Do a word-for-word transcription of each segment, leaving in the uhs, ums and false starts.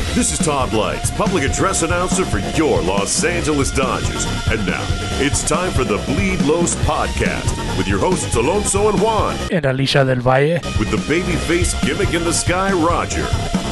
This is Todd Lights, public address announcer for your Los Angeles Dodgers. And now, it's time for the Bleed Los podcast with your hosts Alonso and Juan. And Alicia del Valle. With the babyface gimmick in the sky, Roger.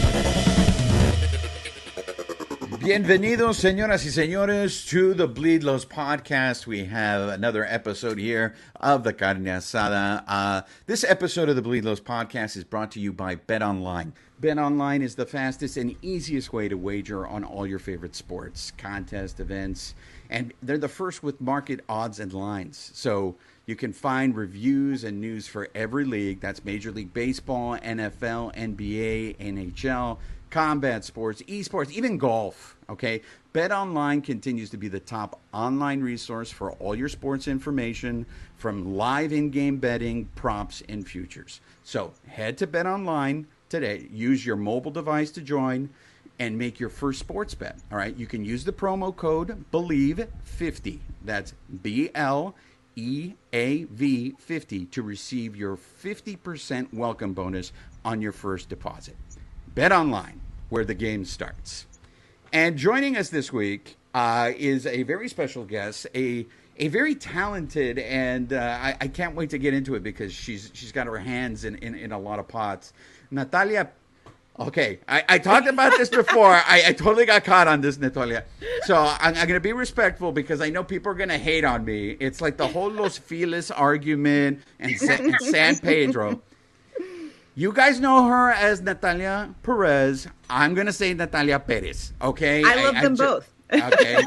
Bienvenidos, señoras y señores, to the Bleed Los podcast. We have another episode here of the Carne Asada. Uh, this episode of the Bleed Los podcast is brought to you by BetOnline. BetOnline is the fastest and easiest way to wager on all your favorite sports, contests, events, and they're the first with market odds and lines. So you can find reviews and news for every league. That's Major League Baseball, N F L, N B A, N H L, combat sports, esports, even golf, okay? BetOnline continues to be the top online resource for all your sports information, from live in-game betting, props, and futures. So head to BetOnline today. Use your mobile device to join and make your first sports bet, all right? You can use the promo code believe fifty. That's B L E A V fifty to receive your fifty percent welcome bonus on your first deposit. BetOnline, where the game starts. And joining us this week uh, is a very special guest, a a very talented, and uh, I, I can't wait to get into it because she's she's got her hands in, in, in a lot of pots. Natalia, okay, I, I talked about this before. I, I totally got caught on this, Natalia. So I'm, I'm going to be respectful because I know people are going to hate on me. It's like the whole Los Feliz argument and, Sa- and San Pedro. You guys know her as Natalia Perez. I'm going to say Natalia Perez, okay? I love I, them I ju- both. Okay.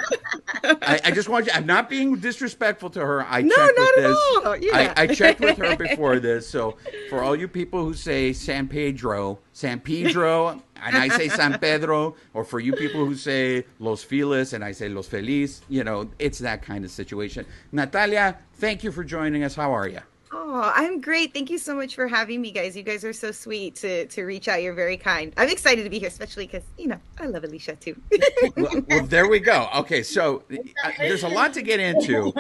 I, I just want you, I'm not being disrespectful to her. I no, checked not with at this. all. Yeah. I, I checked with her before this. So for all you people who say San Pedro, San Pedro, and I say San Pedro, or for you people who say Los Feliz and I say Los Feliz, you know, it's that kind of situation. Natalia, thank you for joining us. How are you? Oh, I'm great. Thank you so much for having me, guys. You guys are so sweet to, to reach out. You're very kind. I'm excited to be here, especially because, you know, I love Alicia, too. well, well, there we go. Okay, so uh, there's a lot to get into.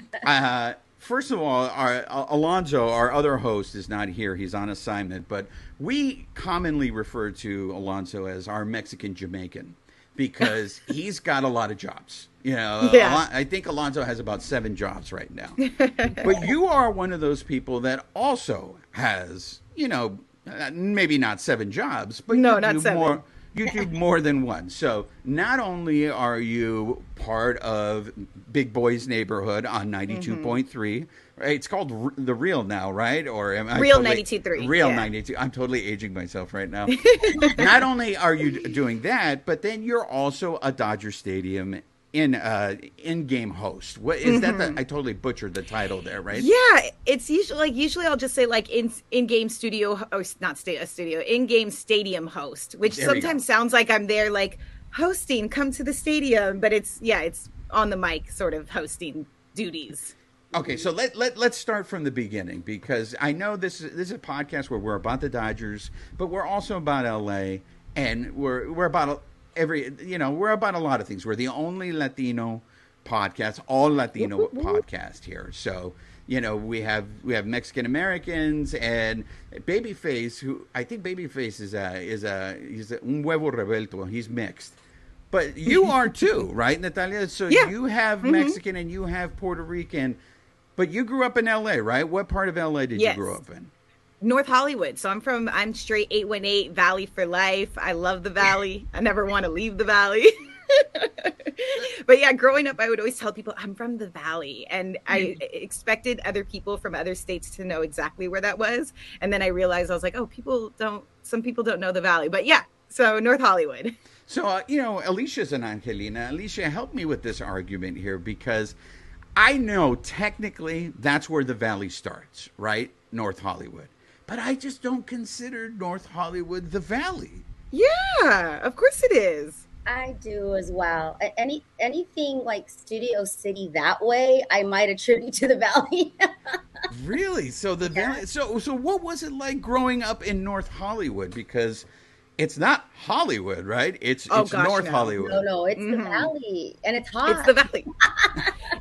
Uh, first of all, our uh, Alonso, our other host, is not here. He's on assignment. But we commonly refer to Alonso as our Mexican Jamaican because he's got a lot of jobs. You know, yeah. I think Alonso has about seven jobs right now. But you are one of those people that also has, you know, maybe not seven jobs, but no, you not do seven. more. You do more than one. So not only are you part of Big Boys Neighborhood on ninety-two point three, mm-hmm. right? It's called R- The Real now, right? Or am I Real totally, ninety-two point three. Real yeah. ninety-two. I'm totally aging myself right now. Not only are you doing that, but then you're also a Dodger Stadium in uh in-game host. What is mm-hmm. that the, I totally butchered the title there, right? Yeah, it's usually like usually I'll just say like in in-game studio or not sta- a studio in-game stadium host, which there sometimes sounds like I'm there like hosting, come to the stadium, but it's yeah, it's on the mic sort of hosting duties. Okay, so let, let, let's start from the beginning because I know this is this is a podcast where we're about the Dodgers, but we're also about L A and we're we're about Every, you know, we're about a lot of things. We're the only Latino podcast, all Latino podcast here. So, you know, we have we have Mexican Americans and Babyface, who I think Babyface is a is a he's a un huevo revuelto. He's mixed, but you are too, right, Natalia? So yeah. you have mm-hmm. Mexican and you have Puerto Rican, but you grew up in L A, right? What part of L A did yes. you grow up in? North Hollywood. So I'm from, I'm straight eight one eight, Valley for life. I love the Valley. I never want to leave the Valley. But yeah, growing up, I would always tell people I'm from the Valley. And I expected other people from other states to know exactly where that was. And then I realized I was like, oh, people don't, some people don't know the Valley. But yeah, so North Hollywood. So, uh, you know, Alicia's an Angelina. Alicia, help me with this argument here because I know technically that's where the Valley starts, right? North Hollywood. But I just don't consider North Hollywood the Valley. Yeah, of course it is. I do as well. Any anything like Studio City that way, I might attribute to the Valley. Really? So the yeah. Valley. So so what was it like growing up in North Hollywood? Because it's not Hollywood, right? It's oh, it's gosh, North no. Hollywood. No, no, it's mm-hmm. the Valley, and it's hot. It's the Valley.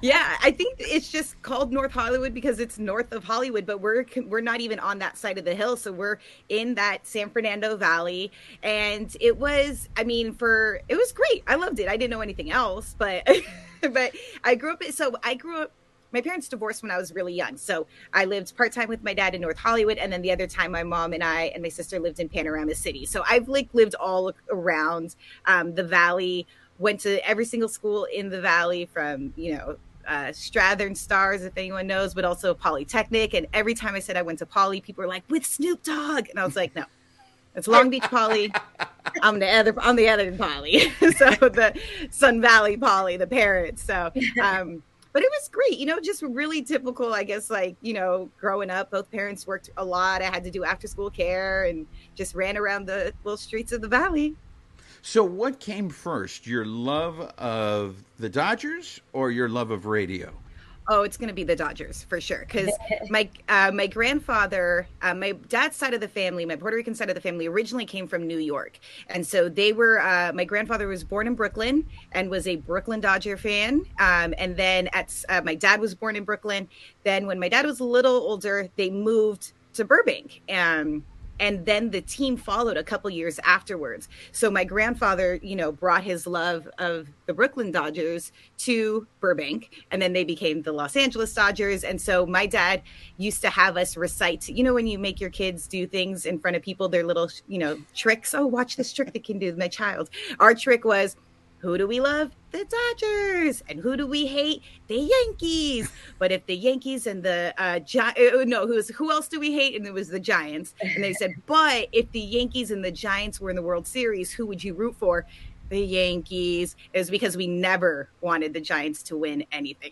Yeah, I think it's just called North Hollywood because it's north of Hollywood, but we're we're not even on that side of the hill, so we're in that San Fernando Valley, and it was, I mean, for it was great. I loved it. I didn't know anything else, but but I grew up. So I grew up. My parents divorced when I was really young, so I lived part time with my dad in North Hollywood, and then the other time, my mom and I and my sister lived in Panorama City. So I've like lived all around um, the Valley. Went to every single school in the Valley, from, you know, uh, Strathern Stars, if anyone knows, but also Polytechnic. And every time I said I went to Poly, people were like, with Snoop Dogg. And I was like, no, it's Long Beach Poly. I'm the other, I'm the other Poly. So the Sun Valley Poly, the parents. So, um, but it was great, you know, just really typical, I guess, like, you know, growing up, both parents worked a lot. I had to do after school care and just ran around the little streets of the Valley. So what came first, your love of the Dodgers or your love of radio? Oh, it's going to be the Dodgers for sure. Because my uh, my grandfather, uh, my dad's side of the family, my Puerto Rican side of the family originally came from New York. And so they were, uh, my grandfather was born in Brooklyn and was a Brooklyn Dodger fan. Um, and then at uh, my dad was born in Brooklyn. Then when my dad was a little older, they moved to Burbank. Um And then the team followed a couple years afterwards. So my grandfather, you know, brought his love of the Brooklyn Dodgers to Burbank, and then they became the Los Angeles Dodgers. And so my dad used to have us recite, you know, when you make your kids do things in front of people, their little, you know, tricks. Oh, watch this trick they can do, my child. Our trick was, who do we love? The Dodgers. And who do we hate? The Yankees. But if the Yankees and the uh, Gi- no, who was who else do we hate? And it was the Giants. And they said, but if the Yankees and the Giants were in the World Series, who would you root for? The Yankees. It was because we never wanted the Giants to win anything.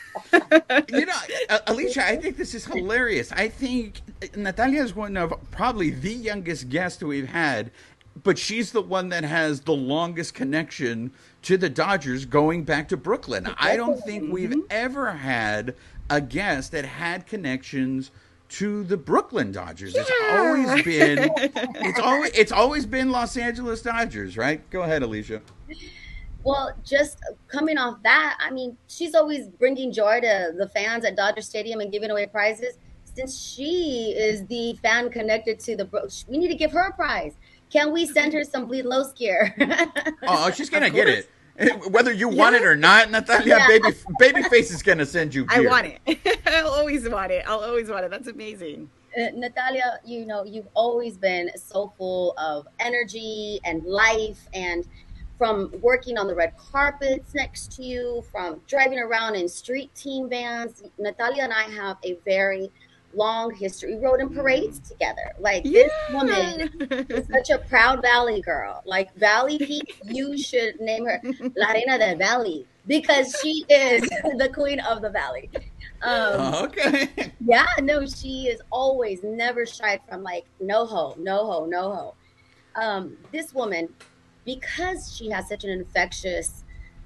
You know, Alicia, I think this is hilarious. I think Natalia is one of probably the youngest guests we've had. But she's the one that has the longest connection to the Dodgers going back to Brooklyn. I don't think we've ever had a guest that had connections to the Brooklyn Dodgers. Yeah. It's always been it's always it's always been Los Angeles Dodgers, right? Go ahead, Alicia. Well, just coming off that, I mean, she's always bringing joy to the fans at Dodger Stadium and giving away prizes. Since she is the fan connected to the Bro- we need to give her a prize. Can we send her some Bleed Low gear? Oh, she's going to get it. Whether you want yeah. it or not, Natalia, yeah. baby Babyface is going to send you gear. I want it. I'll always want it. I'll always want it. That's amazing. Uh, Natalia, you know, you've always been so full of energy and life, and from working on the red carpets next to you, from driving around in street team vans, Natalia and I have a very long history. We rode in parades together. Like, yeah. This woman is such a proud Valley girl. Like, Valley Peak, you should name her La Reina del Valley, because she is the queen of the Valley. Um, okay. Yeah, no, she is always never shied from, like, no ho, no ho, no ho. Um, this woman, because she has such an infectious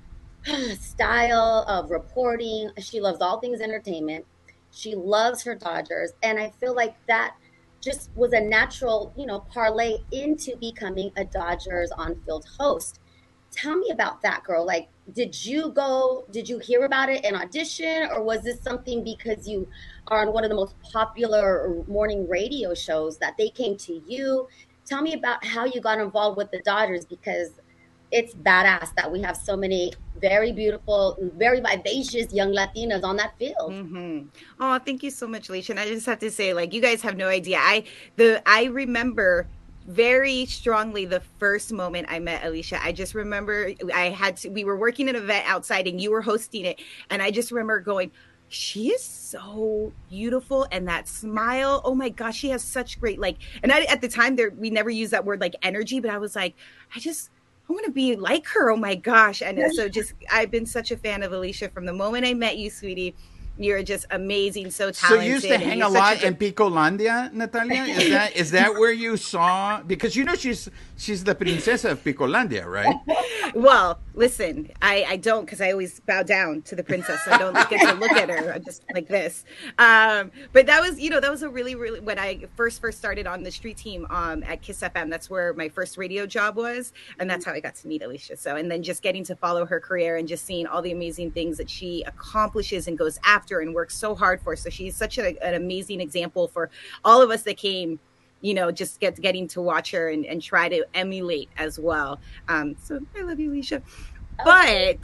style of reporting, she loves all things entertainment. She loves her Dodgers. And I feel like that just was a natural, you know, parlay into becoming a Dodgers on-field host. Tell me about that, girl. Like, did you go, did you hear about it in audition, or was this something because you are on one of the most popular morning radio shows that they came to you? Tell me about how you got involved with the Dodgers, because it's badass that we have so many very beautiful, very vivacious young Latinas on that field. Mm-hmm. Oh, thank you so much, Alicia. And I just have to say, like, you guys have no idea. I the I remember very strongly the first moment I met Alicia. I just remember I had to, we were working an event outside and you were hosting it. And I just remember going, she is so beautiful, and that smile, oh my gosh, she has such great, like, and I, at the time there we never used that word like energy, but I was like, I just I want to be like her. Oh my gosh. And so just, I've been such a fan of Alicia from the moment I met you, sweetie. You're just amazing, so So talented. you used to and hang you're a such lot good- in Picolandia, Natalia? Is that is that where you saw? Because you know she's she's the princesa of Picolandia, right? Well, listen, I, I don't because I always bow down to the princess. I don't get to look at her. I'm just like this. Um, but that was, you know, that was a really, really, when I first, first started on the street team um, at Kiss F M, that's where my first radio job was. And that's how I got to meet Alicia. So, and then just getting to follow her career and just seeing all the amazing things that she accomplishes and goes after and works so hard for. So she's such a, an amazing example for all of us that came, you know, just get getting to watch her and, and try to emulate as well. Um, so I love you, Alicia. But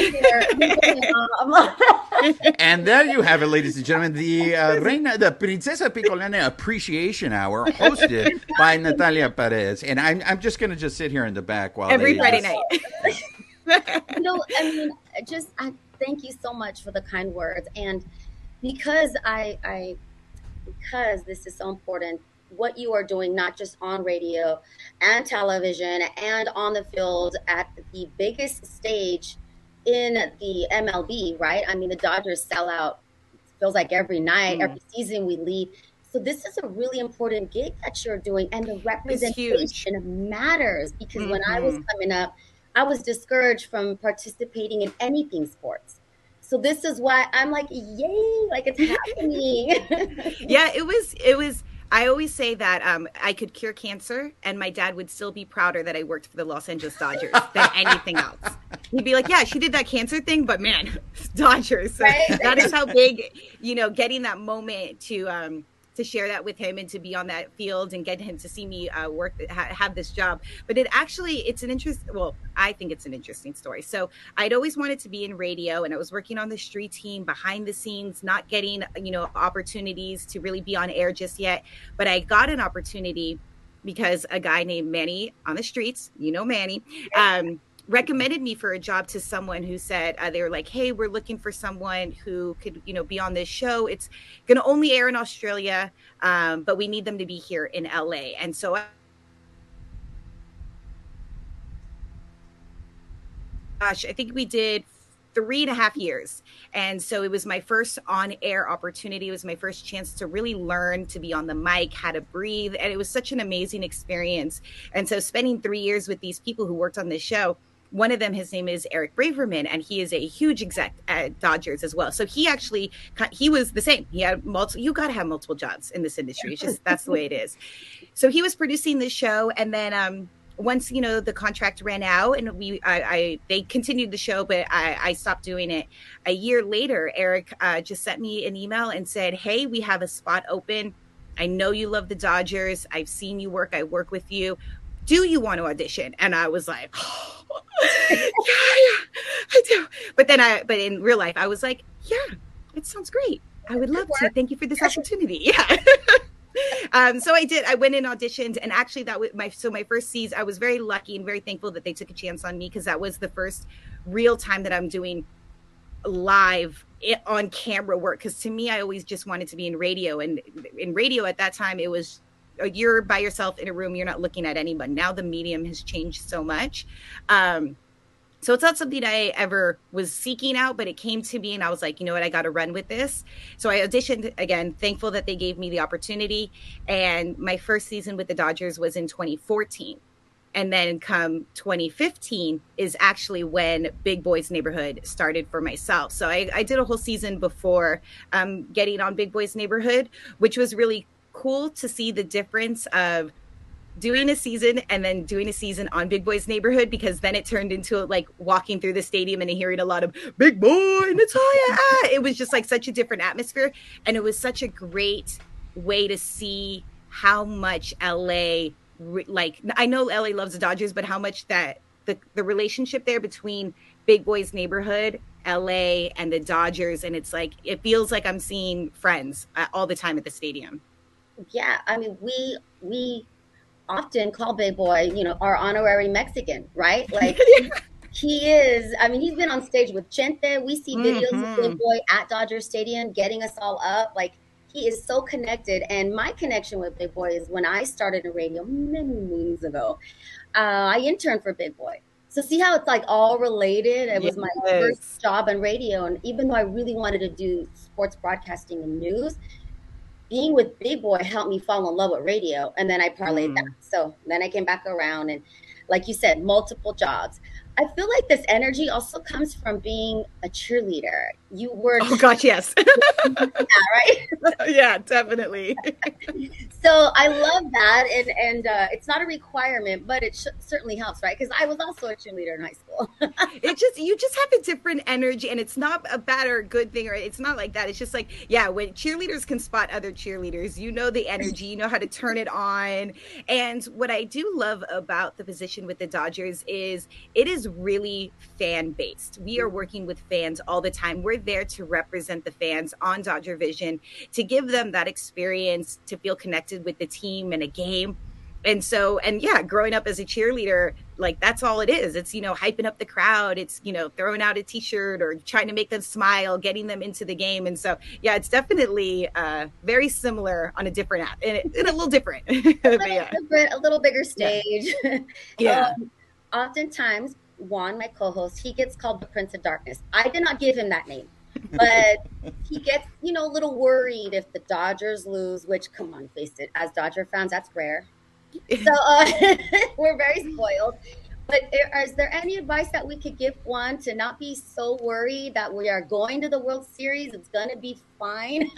And there you have it, ladies and gentlemen, the uh, Reina, the Princesa Picolandia Appreciation Hour, hosted by Natalia Perez. And I'm I'm just gonna just sit here in the back while every they Friday just- night. you know, I mean, just I thank you so much for the kind words, and because I, I, because this is so important, what you are doing, not just on radio and television and on the field at the biggest stage in the M L B, right? I mean, the Dodgers sell out, feels like every night, mm. every season we lead. So this is a really important gig that you're doing, and the representation matters, because mm-hmm. when I was coming up, I was discouraged from participating in anything sports. So this is why I'm like, yay, like it's happening. Yeah, it was, it was, I always say that um, I could cure cancer and my dad would still be prouder that I worked for the Los Angeles Dodgers than anything else. He'd be like, yeah, she did that cancer thing, but man, Dodgers. So right? That is how big, you know, getting that moment to, um, to share that with him and to be on that field and get him to see me uh, work, ha- have this job. But it actually, it's an interest. Well, I think it's an interesting story. So I'd always wanted to be in radio, and I was working on the street team behind the scenes, not getting, you know, opportunities to really be on air just yet. But I got an opportunity because a guy named Manny on the streets, you know, Manny, um, recommended me for a job to someone who said, uh, they were like, hey, we're looking for someone who could, you know, be on this show. It's going to only air in Australia, um, but we need them to be here in L A. And so I, gosh, I think we did three and a half years. And so it was my first on-air opportunity. It was my first chance to really learn to be on the mic, how to breathe. And it was such an amazing experience. And so spending three years with these people who worked on this show, one of them, his name is Eric Braverman, and he is a huge exec at Dodgers as well. So he actually, he was the same. He had multiple, you got to have multiple jobs in this industry. It's just, that's the way it is. So he was producing this show. And then um, once, you know, the contract ran out and we, I, I they continued the show, but I, I stopped doing it. A year later, Eric uh, just sent me an email and said, hey, we have a spot open. I know you love the Dodgers. I've seen you work. I work with you. Do you want to audition? And I was like, oh, yeah, yeah, I do. But then I, but in real life, I was like, yeah, it sounds great. I would love to. Thank you for this opportunity. Yeah. um, so I did. I went and auditioned, and actually, that was my so my first season. I was very lucky and very thankful that they took a chance on me, because that was the first real time that I'm doing live on camera work. Because to me, I always just wanted to be in radio, and in radio at that time, it was, you're by yourself in a room, you're not looking at anyone. Now the medium has changed so much. Um, so it's not something I ever was seeking out, but it came to me and I was like, you know what, I got to run with this. So I auditioned again, thankful that they gave me the opportunity. And my first season with the Dodgers was in twenty fourteen. And then come twenty fifteen is actually when Big Boys Neighborhood started for myself. So I, I did a whole season before um, getting on Big Boys Neighborhood, which was really cool to see the difference of doing a season and then doing a season on Big Boys Neighborhood, because then it turned into like walking through the stadium and hearing a lot of Big Boy Natalia. Ah! It was just like such a different atmosphere. And it was such a great way to see how much L A, like, I know L A loves the Dodgers, but how much that the, the relationship there between Big Boys Neighborhood, L A, and the Dodgers. And it's like, it feels like I'm seeing friends uh, all the time at the stadium. Yeah, I mean, we we often call Big Boy, you know, our honorary Mexican, right? Like, he is, I mean, he's been on stage with Chente. We see videos mm-hmm. of Big Boy at Dodger Stadium getting us all up. Like, he is so connected. And my connection with Big Boy is when I started in radio many moons ago. Uh, I interned for Big Boy. So see how it's like all related? It was my Yes. first job in radio. And even though I really wanted to do sports broadcasting and news, being with Big Boy helped me fall in love with radio. And then I parlayed Mm. that. So then I came back around and, like you said, multiple jobs. I feel like this energy also comes from being a cheerleader. You were, Oh gosh, yes. right? Yeah, definitely. So I love that, and and uh, it's not a requirement, but it sh- certainly helps, right? Because I was also a cheerleader in high school. It just, you just have a different energy, and it's not a bad or a good thing, or it's not like that. It's just like, yeah, when cheerleaders can spot other cheerleaders, you know the energy, you know how to turn it on. And what I do love about the position with the Dodgers is it is really fan based. We are working with fans all the time. We're there to represent the fans on Dodger Vision, to give them that experience, to feel connected with the team and a game. And so, and yeah, growing up as a cheerleader, like that's all it is. It's, you know, hyping up the crowd. It's, you know, throwing out a t-shirt or trying to make them smile, getting them into the game. And so, yeah, it's definitely uh, very similar on a different app and, and a little different. a, But little yeah. different, a little bigger stage. Yeah. Um, oftentimes, Juan, my co-host, he gets called the Prince of Darkness. I did not give him that name, but he gets, you know, a little worried if the Dodgers lose, which, come on, face it, as Dodger fans, that's rare. So uh, we're very spoiled. But is there any advice that we could give Juan to not be so worried that we are going to the World Series? It's going to be fine.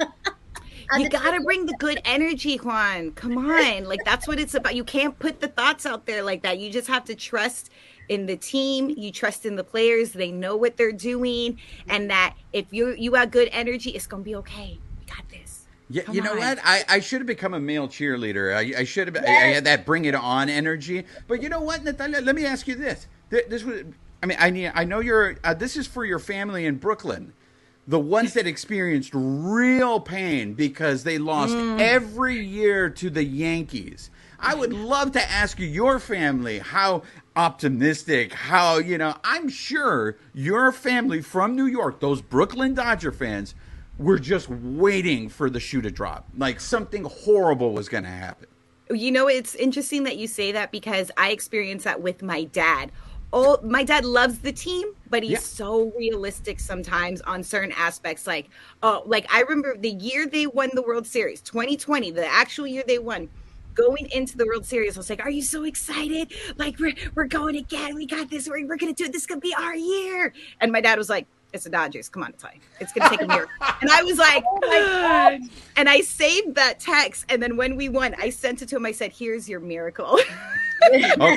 As You a gotta cheerleader. bring the good energy, Juan. Come on. Like, that's what it's about. You can't put the thoughts out there like that. You just have to trust in the team. You trust in the players. They know what they're doing. And that if you you have good energy, it's going to be okay. We got this. Yeah, Come you know on. what? I, I should have become a male cheerleader. I, I should have. I, I Yes. had that bring it on energy. But you know what, Natalia? Let me ask you this. Th- This was. I mean, I need. I know you're. Uh, this is for your family in Brooklyn, the ones that experienced real pain because they lost Mm. every year to the Yankees. I would love to ask you, your family, how optimistic, how, you know, I'm sure your family from New York, those Brooklyn Dodger fans, were just waiting for the shoe to drop. Like something horrible was going to happen. You know, it's interesting that you say that because I experienced that with my dad. Oh, my dad loves the team, but he's Yeah. so realistic sometimes on certain aspects. Like, oh, like I remember the year they won the World Series, twenty twenty, the actual year they won. Going into the World Series, I was like, "Are you so excited? Like, we're we're going again. We got this. We're we're gonna do it. This could be our year." And my dad was like, "It's the Dodgers. Come on, it's fine. It's gonna take a miracle." And I was like, Oh my God. and I saved that text. And then when we won, I sent it to him. I said, "Here's your miracle." Oh.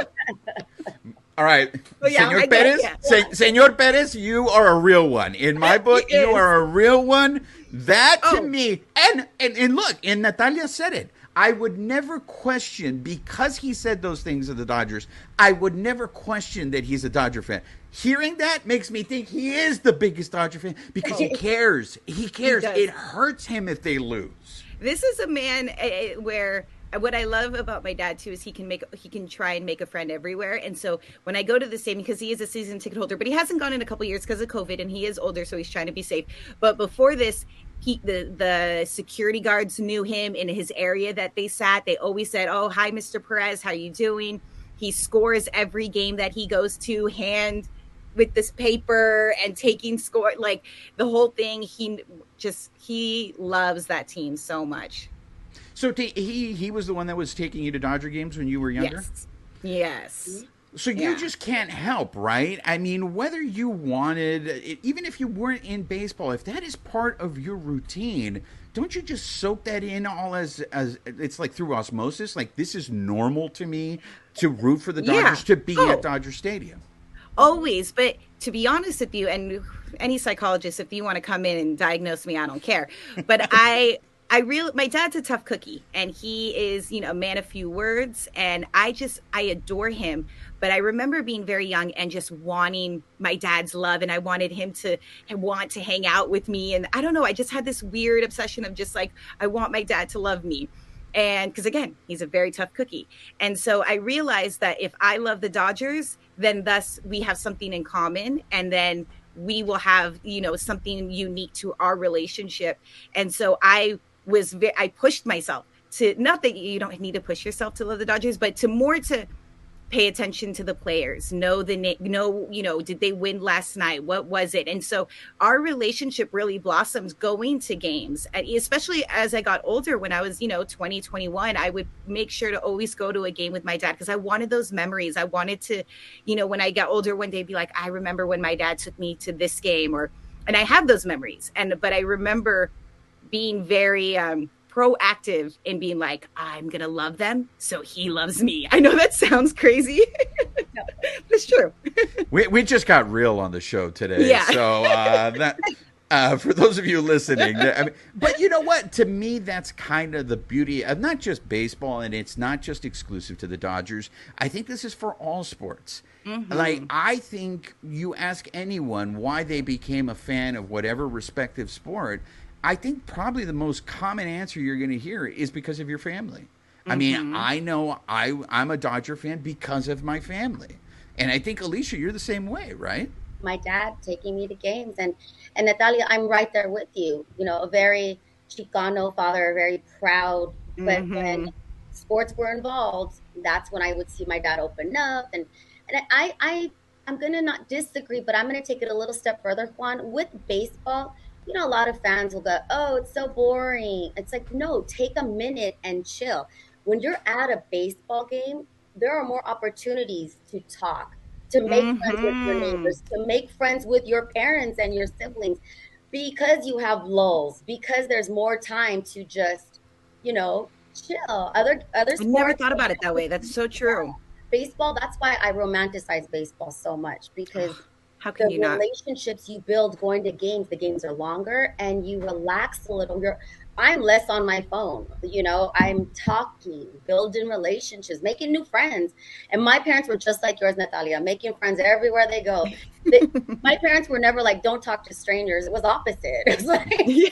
All right. Oh, yeah, Senor I get Perez, it, yeah. Se- Senor Perez, you are a real one. In my book, He you is. are a real one. That to Oh. me, and, and and look, and Natalia said it. I would never question, because he said those things of the Dodgers, I would never question that he's a Dodger fan. Hearing that makes me think he is the biggest Dodger fan because he cares. He cares. does. It hurts him if they lose. This is a man uh, where what I love about my dad too is he can make he can try and make a friend everywhere. And so when I go to the stadium, because he is a season ticket holder, but he hasn't gone in a couple years because of COVID, and he is older, so he's trying to be safe. But before this, he the the security guards knew him in his area that they sat. They always said, "Oh, hi, Mister Perez, how you doing?" He scores every game that he goes to, hand with this paper and taking score, like the whole thing. He just he loves that team so much. So t- he he was the one that was taking you to Dodger games when you were younger? Yes. Yes. So you Yeah. just can't help, right? I mean, whether you wanted, even if you weren't in baseball, if that is part of your routine, don't you just soak that in all as, as it's like through osmosis? Like, this is normal to me to root for the Yeah. Dodgers, to be Oh. at Dodger Stadium. Always. But to be honest with you, and any psychologist, if you want to come in and diagnose me, I don't care. But I, I really, my dad's a tough cookie, and he is, you know, a man of few words. And I just, I adore him. But I remember being very young and just wanting my dad's love, and I wanted him to want to hang out with me. And I don't know, I just had this weird obsession of just like, I want my dad to love me. And because again, he's a very tough cookie. And so I realized that if I love the Dodgers, then thus we have something in common. And then we will have, you know, something unique to our relationship. And so I was, I pushed myself to, not that you don't need to push yourself to love the Dodgers, but to more to pay attention to the players, know the na- know, you know, did they win last night? What was it? And so our relationship really blossoms going to games. And especially as I got older, when I was, you know, twenty, twenty-one, I would make sure to always go to a game with my dad because I wanted those memories. I wanted to, you know, when I got older one day, be like, I remember when my dad took me to this game, or, and I have those memories. And, but I remember being very, um, proactive in being like, I'm gonna love them so he loves me. I know that sounds crazy. No, it's true. we, we just got real on the show today. Yeah. So uh, that uh, for those of you listening, I mean, but you know what? To me, that's kind of the beauty of not just baseball, and it's not just exclusive to the Dodgers. I think this is for all sports. Mm-hmm. Like, I think you ask anyone why they became a fan of whatever respective sport, I think probably the most common answer you're going to hear is because of your family. I mean, mm-hmm. I know I, I'm a Dodger fan because of my family. And I think, Alicia, you're the same way, right? My dad taking me to games. And, and Natalia, I'm right there with you. You know, a very Chicano father, very proud. But mm-hmm. when sports were involved, that's when I would see my dad open up. And, and I, I, I'm going to not disagree, but I'm going to take it a little step further, Juan. With baseball, you know, a lot of fans will go, oh, it's so boring. It's like, no, take a minute and chill. When you're at a baseball game, there are more opportunities to talk, to make mm-hmm. friends with your neighbors, to make friends with your parents and your siblings, because you have lulls, because there's more time to just, you know, chill. Other, other I never thought about it that way. That's so true. Baseball, that's why I romanticize baseball so much, because How can the you not? relationships you build going to games, the games are longer and you relax a little. You're, I'm less on my phone. You know, I'm talking, building relationships, making new friends. And my parents were just like yours, Natalia, making friends everywhere they go. They, my parents were never like, don't talk to strangers. It was opposite. It was like, yeah.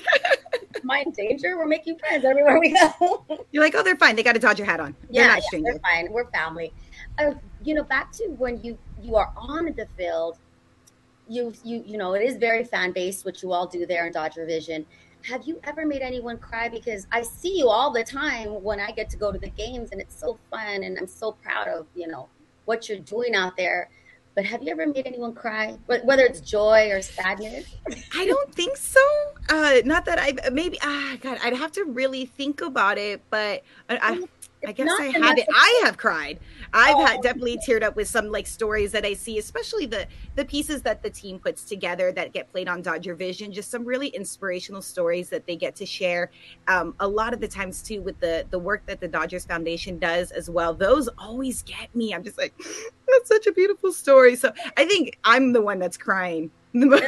Am I in danger? We're making friends everywhere we go. You're like, oh, they're fine. They got a Dodger hat on. They're yeah, not yeah, strangers. They're fine. We're family. Uh, you know, back to when you, you are on the field, You, you, you know, it is very fan based, what you all do there in Dodger Vision. Have you ever made anyone cry? Because I see you all the time when I get to go to the games, and it's so fun, and I'm so proud of, you know, what you're doing out there. But have you ever made anyone cry, whether it's joy or sadness? I don't think so. Uh, not that I maybe. Ah, God, I'd have to really think about it. But I, I, I guess I haven't. I have cried. I've oh. had definitely teared up with some like stories that I see, especially the the pieces that the team puts together that get played on Dodger Vision. Just some really inspirational stories that they get to share. Um, a lot of the times too, with the the work that the Dodgers Foundation does as well. Those always get me. I'm just like, that's such a beautiful story. So I think I'm the one that's crying most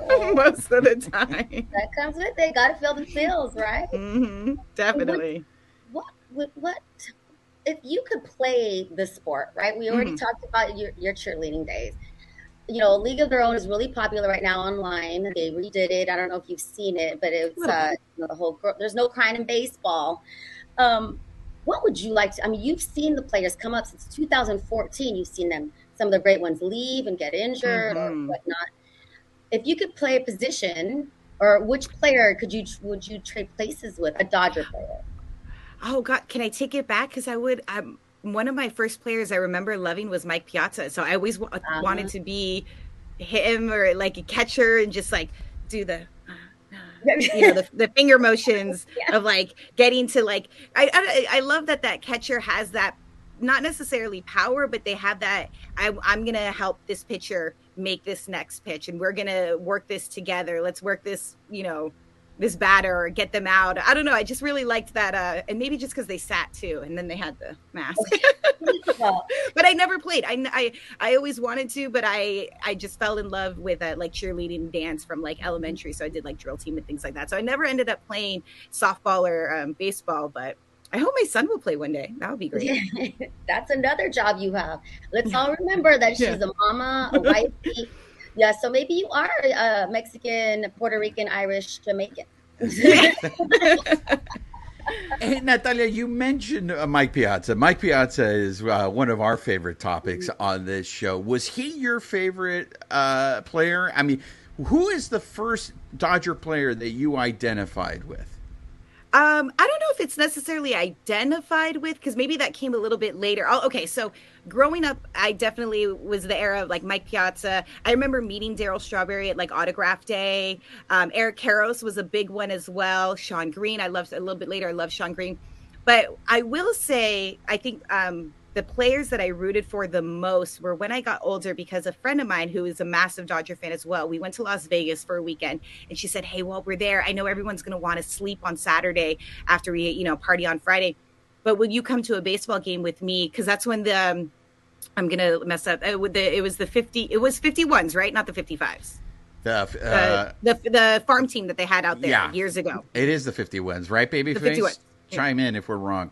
of the time. That comes with it. Got to feel the feels, right? Mm-hmm, definitely. What, what, what, if you could play the sport, right? We already mm-hmm. talked about your, your cheerleading days. You know, League of Their Own is really popular right now online. They redid it. I don't know if you've seen it, but it's uh, you know, the whole. There's no crying in baseball. Um, what would you like to? I mean, you've seen the players come up since two thousand fourteen. You've seen them. Some of the great ones leave and get injured mm-hmm. or whatnot. If you could play a position, or which player could you would you trade places with? A Dodger player. Oh God, can I take it back? Because I would. Um, one of my first players I remember loving was Mike Piazza. So I always w- uh-huh. wanted to be him, or like a catcher, and just like do the, uh, uh, you know, the, the finger motions yeah. of like getting to like. I, I I love that that catcher has that, not necessarily power, but they have that. I, I'm gonna help this pitcher make this next pitch, and we're gonna work this together. Let's work this, you know. this batter, or get them out. I don't know. I just really liked that. Uh, and maybe just because they sat too, and then they had the mask. But I never played. I, I, I always wanted to, but I, I just fell in love with uh, like cheerleading dance from like elementary. So I did like drill team and things like that. So I never ended up playing softball or um, baseball, but I hope my son will play one day. That would be great. That's another job you have. Let's all remember that she's yeah. a mama, a wife. Yeah, so maybe you are uh, Mexican, Puerto Rican, Irish, Jamaican. Hey, Natalia, you mentioned uh, Mike Piazza. Mike Piazza is uh, one of our favorite topics on this show. Was he your favorite uh, player? I mean, who is the first Dodger player that you identified with? Um, I don't know if it's necessarily identified with, because maybe that came a little bit later. Oh, okay, so growing up, I definitely was the era of like Mike Piazza. I remember meeting Darryl Strawberry at like Autograph Day. Um, Eric Karros was a big one as well. Sean Green, I loved a little bit later. I love Sean Green, but I will say, I think um, the players that I rooted for the most were when I got older, because a friend of mine who is a massive Dodger fan as well, we went to Las Vegas for a weekend, and she said, hey, while we're there, I know everyone's going to want to sleep on Saturday after we, you know, party on Friday, but will you come to a baseball game with me? Because that's when the, um, I'm going to mess up, uh, with the, it was the fifty, it was fifty-ones, right? Not the fifty-fives. The, uh, the, the, the farm team that they had out there yeah, years ago. It is the fifty-ones, right, Babyface? The fifty-ones. Chime in if we're wrong.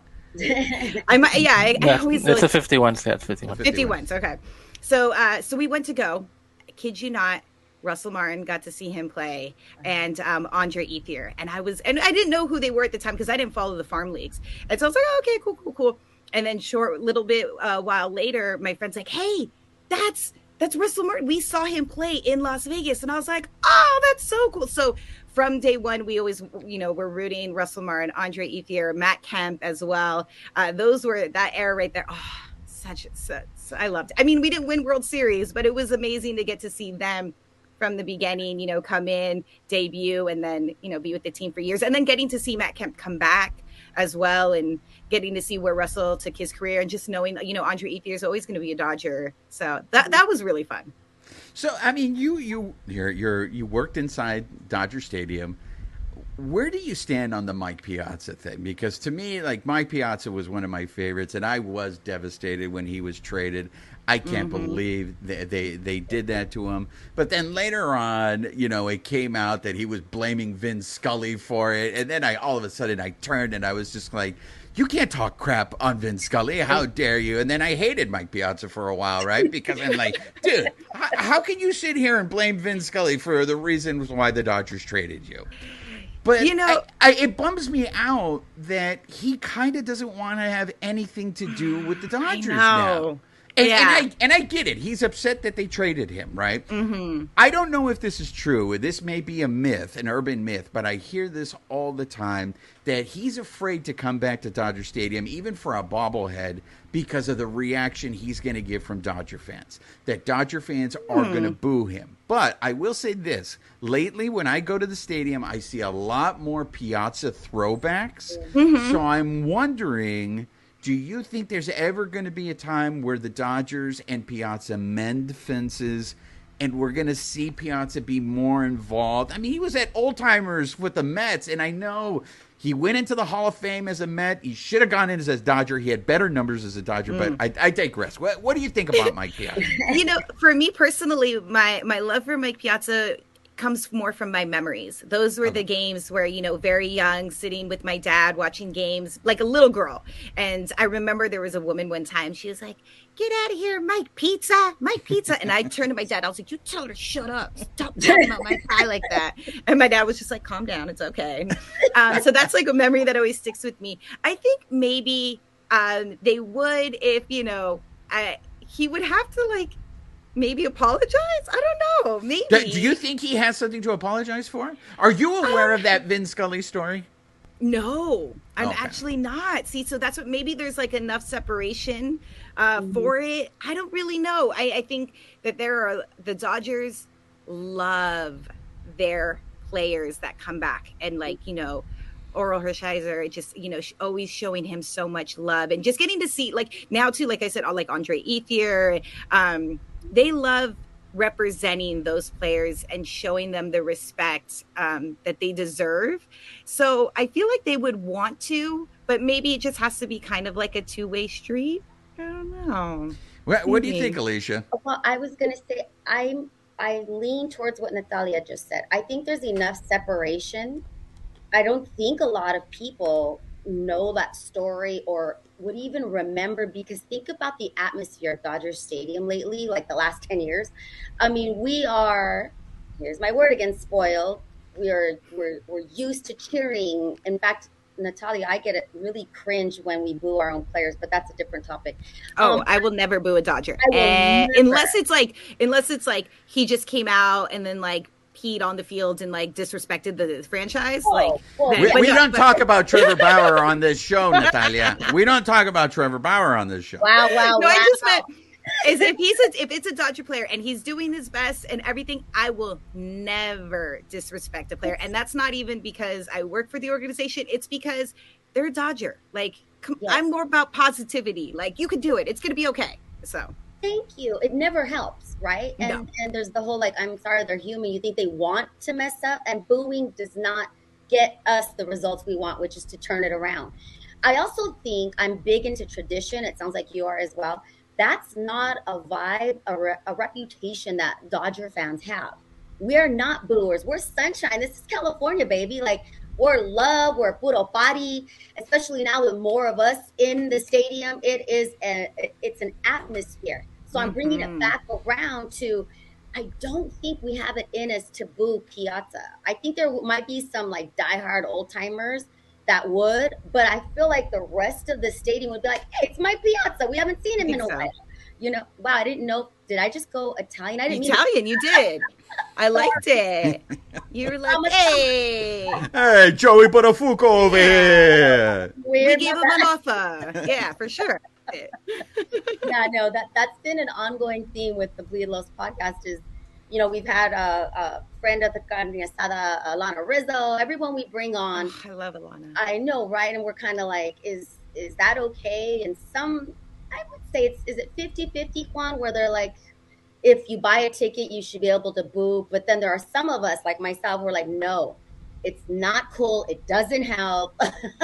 I might, yeah, I, yeah, I always it's like, a fifty-ones. Yeah, it's fifty-one. fifty-ones. Okay, so uh, so we went to go. I kid you not, Russell Martin, got to see him play, and um, Andre Ethier, and I was, and I didn't know who they were at the time because I didn't follow the farm leagues, and so I was like, oh, okay, cool, cool, cool. And then short little bit uh, while later, my friend's like, hey, that's that's Russell Martin. We saw him play in Las Vegas, and I was like, oh, that's so cool. So from day one, we always, you know, we're rooting Russell Martin, Andre Ethier, Matt Kemp as well. Uh, those were that era right there. Oh, such, such, I loved it. I mean, we didn't win World Series, but it was amazing to get to see them from the beginning, you know, come in, debut, and then, you know, be with the team for years. And then getting to see Matt Kemp come back as well, and getting to see where Russell took his career, and just knowing, you know, Andre Ethier is always going to be a Dodger. So that that was really fun. So, I mean, you you you're, you're you worked inside Dodger Stadium. Where do you stand on the Mike Piazza thing? Because to me, like, Mike Piazza was one of my favorites, and I was devastated when he was traded. I can't mm-hmm. believe they, they they did that to him. But then later on, you know, it came out that he was blaming Vin Scully for it, and then I all of a sudden I turned and I was just like, you can't talk crap on Vin Scully. How dare you? And then I hated Mike Piazza for a while, right? Because I'm like, dude, how, how can you sit here and blame Vin Scully for the reasons why the Dodgers traded you? But you know, I, I, it bums me out that he kind of doesn't want to have anything to do with the Dodgers now. And, yeah. and, I, and I get it. He's upset that they traded him, right? Mm-hmm. I don't know if this is true. This may be a myth, an urban myth, but I hear this all the time, that he's afraid to come back to Dodger Stadium, even for a bobblehead, because of the reaction he's going to get from Dodger fans. That Dodger fans are hmm. going to boo him. But I will say this. Lately, when I go to the stadium, I see a lot more Piazza throwbacks. Mm-hmm. So I'm wondering, do you think there's ever going to be a time where the Dodgers and Piazza mend fences, and we're going to see Piazza be more involved? I mean, he was at Old Timers with the Mets, and I know he went into the Hall of Fame as a Met. He should have gone in as a Dodger. He had better numbers as a Dodger, mm. but I, I digress. What, what do you think about Mike Piazza? You know, for me personally, my, my love for Mike Piazza comes more from my memories. Those were okay. the games where, you know, very young, sitting with my dad, watching games like a little girl. And I remember there was a woman one time, she was like, get out of here, Mike Pizza, Mike Pizza. And I turned to my dad, I was like, you tell her to shut up. Stop talking about my pie like that. And my dad was just like, calm down, it's okay. Um, so that's like a memory that always sticks with me. I think maybe um, they would, if, you know, I, he would have to like, maybe apologize? I don't know. Maybe. Do, do you think he has something to apologize for? Are you aware uh, of that Vin Scully story? No, I'm okay. actually not. See, so that's what, maybe there's like enough separation uh, mm-hmm. for it. I don't really know. I, I think that there are, the Dodgers love their players that come back, and like, you know, Oral Hershiser, just, you know, always showing him so much love, and just getting to see, like, now too, like I said, like Andre Ethier, um, they love representing those players and showing them the respect um, that they deserve. So I feel like they would want to, but maybe it just has to be kind of like a two-way street. I don't know. What, what do you think, Alicia? Well, I was going to say, I'm, I lean towards what Natalia just said. I think there's enough separation. I don't think a lot of people know that story or would even remember, because think about the atmosphere at Dodger Stadium lately, like the last ten years. I mean, we are, here's my word again, spoiled. We are, we're, we're used to cheering. In fact, Natalia, I get it really cringe when we boo our own players, but that's a different topic. Oh, um, I will never boo a Dodger. I will Uh, never. unless it's like, unless it's like he just came out and then like peed on the field and like disrespected the franchise. Whoa, like whoa. then- We, but we no, don't but- talk about Trevor Bauer on this show, Natalia. We don't talk about Trevor Bauer on this show. Wow, wow, No, wow. I just meant is if he's a, if it's a Dodger player and he's doing his best and everything, I will never disrespect a player, and that's not even because I work for the organization. It's because they're a Dodger. Like com- Yes. I'm more about positivity. Like you can do it. It's gonna be okay. So Thank you. It never helps, right? And No. and there's the whole like, I'm sorry, they're human. You think they want to mess up, and booing does not get us the results we want, which is to turn it around. I also think I'm big into tradition. It sounds like you are as well. That's not a vibe, a, re- a reputation that Dodger fans have. We're not booers. We're sunshine. This is California, baby. Like, we're love. We're puro party. Especially now with more of us in the stadium, it is a, it's an atmosphere. So I'm bringing Mhm. it back around to. I don't think we have it in us to boo Piazza. I think there might be some like diehard old timers that would, but I feel like the rest of the stadium would be like, hey, it's Mike Piazza. We haven't seen him in a think so. while. You know, wow, I didn't know. Did I just go Italian? I didn't mean Italian, you did. I liked it. You were like, I'm a- hey, Hey, Joey Buttafuoco over here. to we weird. gave him an offer. Yeah, for sure. Yeah, no, that that's been an ongoing theme with the Bleed Los podcast. Is, you know, we've had a, a friend of the carne asada, Alana Rizzo. Everyone we bring on, Oh, I love Alana. I know, right? And we're kind of like, is is that okay? And some, I would say it's, is it fifty-fifty, Juan, where they're like, if you buy a ticket, you should be able to boo. But then there are some of us, like myself, who are like, no, it's not cool. It doesn't help.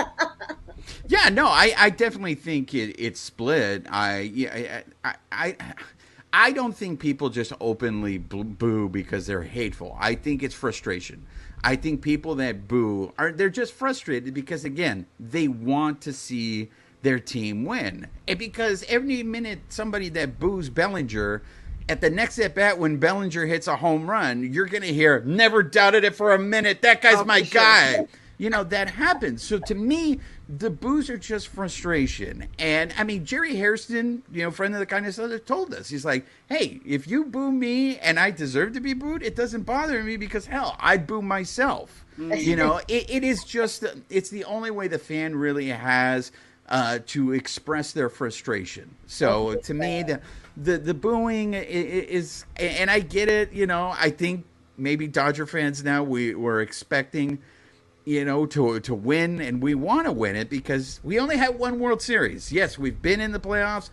Yeah, no, I, I definitely think it, it's split. I, yeah, I, I, I don't think people just openly boo because they're hateful. I think it's frustration. I think people that boo are they're just frustrated because again they want to see their team win, and because every minute somebody that boos Bellinger, at the next at bat when Bellinger hits a home run, you're gonna hear "Never doubted it for a minute." That guy's Oh, my for sure. guy. You know, that happens. So to me, the boos are just frustration. And I mean, Jerry Hairston, you know, friend of the kindness other, told us, he's like, hey, if you boo me and I deserve to be booed, it doesn't bother me because hell, I'd boo myself. You know, it, it is just, it's the only way the fan really has uh, to express their frustration. So to me, the, the, the booing i- i- is, and I get it, you know, I think maybe Dodger fans now, we were expecting, you know, to to win, and we want to win it because we only had one World Series. Yes, we've been in the playoffs.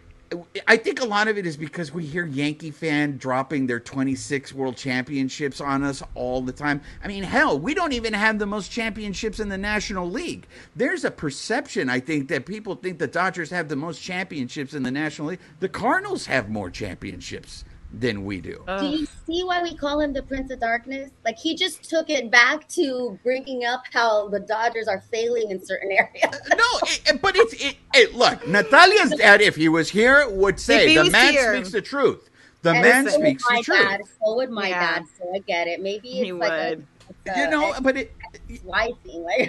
I think a lot of it is because we hear Yankee fan dropping their twenty-six World Championships on us all the time. I mean, hell, we don't even have the most championships in the National League. There's a perception, I think, that people think the Dodgers have the most championships in the National League. The Cardinals have more championships than we do. Do you see why we call him the Prince of Darkness? Like, he just took it back to bringing up how the Dodgers are failing in certain areas. No, it, but it's it, it. Look, Natalia's dad, if he was here, would If say he the was man here. speaks the truth. The And man so would speaks my the truth. dad. So would my Yeah. dad. So I get it. Maybe it's He like a, would. it's a, You know, but it. why thing. Like,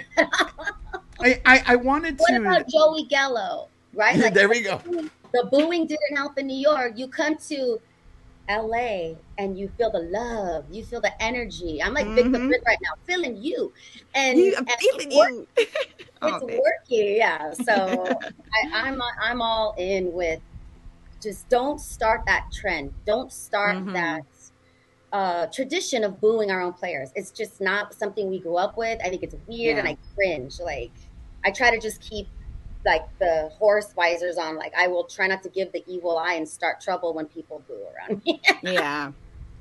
I, I, I wanted what to. about Joey Gallo? Right? Like, There we go. the booing didn't help in New York. You come to L A and you feel the love. You feel the energy. I'm like Victor Mhm. Britt right now, feeling you. And, You, I'm and feeling work- you. It's Oh, man. working, yeah. So I, I'm I'm all in with just don't start that trend. Don't start Mhm. that uh, tradition of booing our own players. It's just not something we grew up with. I think it's weird and Yeah. I cringe. Like I try to just keep like the horse visors on. Like I will try not to give the evil eye and start trouble when people boo around me. Yeah.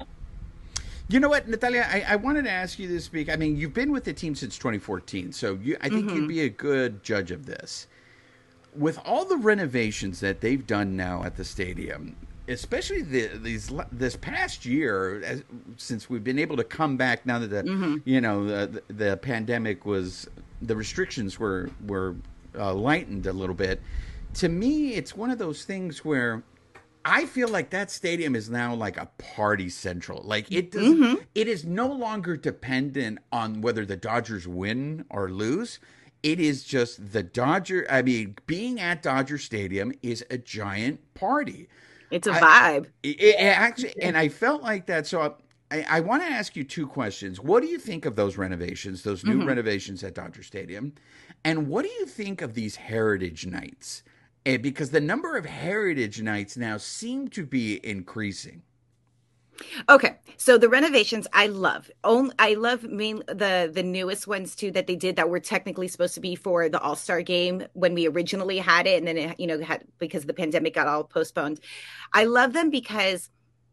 You know what, Natalia? I, I wanted to ask you this week. I mean, you've been with the team since twenty fourteen, so you, I think Mhm. you'd be a good judge of this. With all the renovations that they've done now at the stadium, especially the, these this past year, as, since we've been able to come back now that the Mhm. you know the, the pandemic was the restrictions were were uh, lightened a little bit. To me, it's one of those things where I feel like that stadium is now like a party central. Like it does, Mhm. it is no longer dependent on whether the Dodgers win or lose. It is just the Dodger. I mean, being at Dodger Stadium is a giant party. It's a I- vibe. It, it actually, and I felt like that. So I, I want to ask you two questions. What do you think of those renovations, those new Mm-hmm. renovations at Dodger Stadium? And what do you think of these heritage nights? Eh, because the number of heritage nights now seem to be increasing. Okay, so the renovations I love. Only, I love main, the the newest ones too that they did that were technically supposed to be for the All Star game when we originally had it, and then it, you know, had because the pandemic got all postponed. I love them because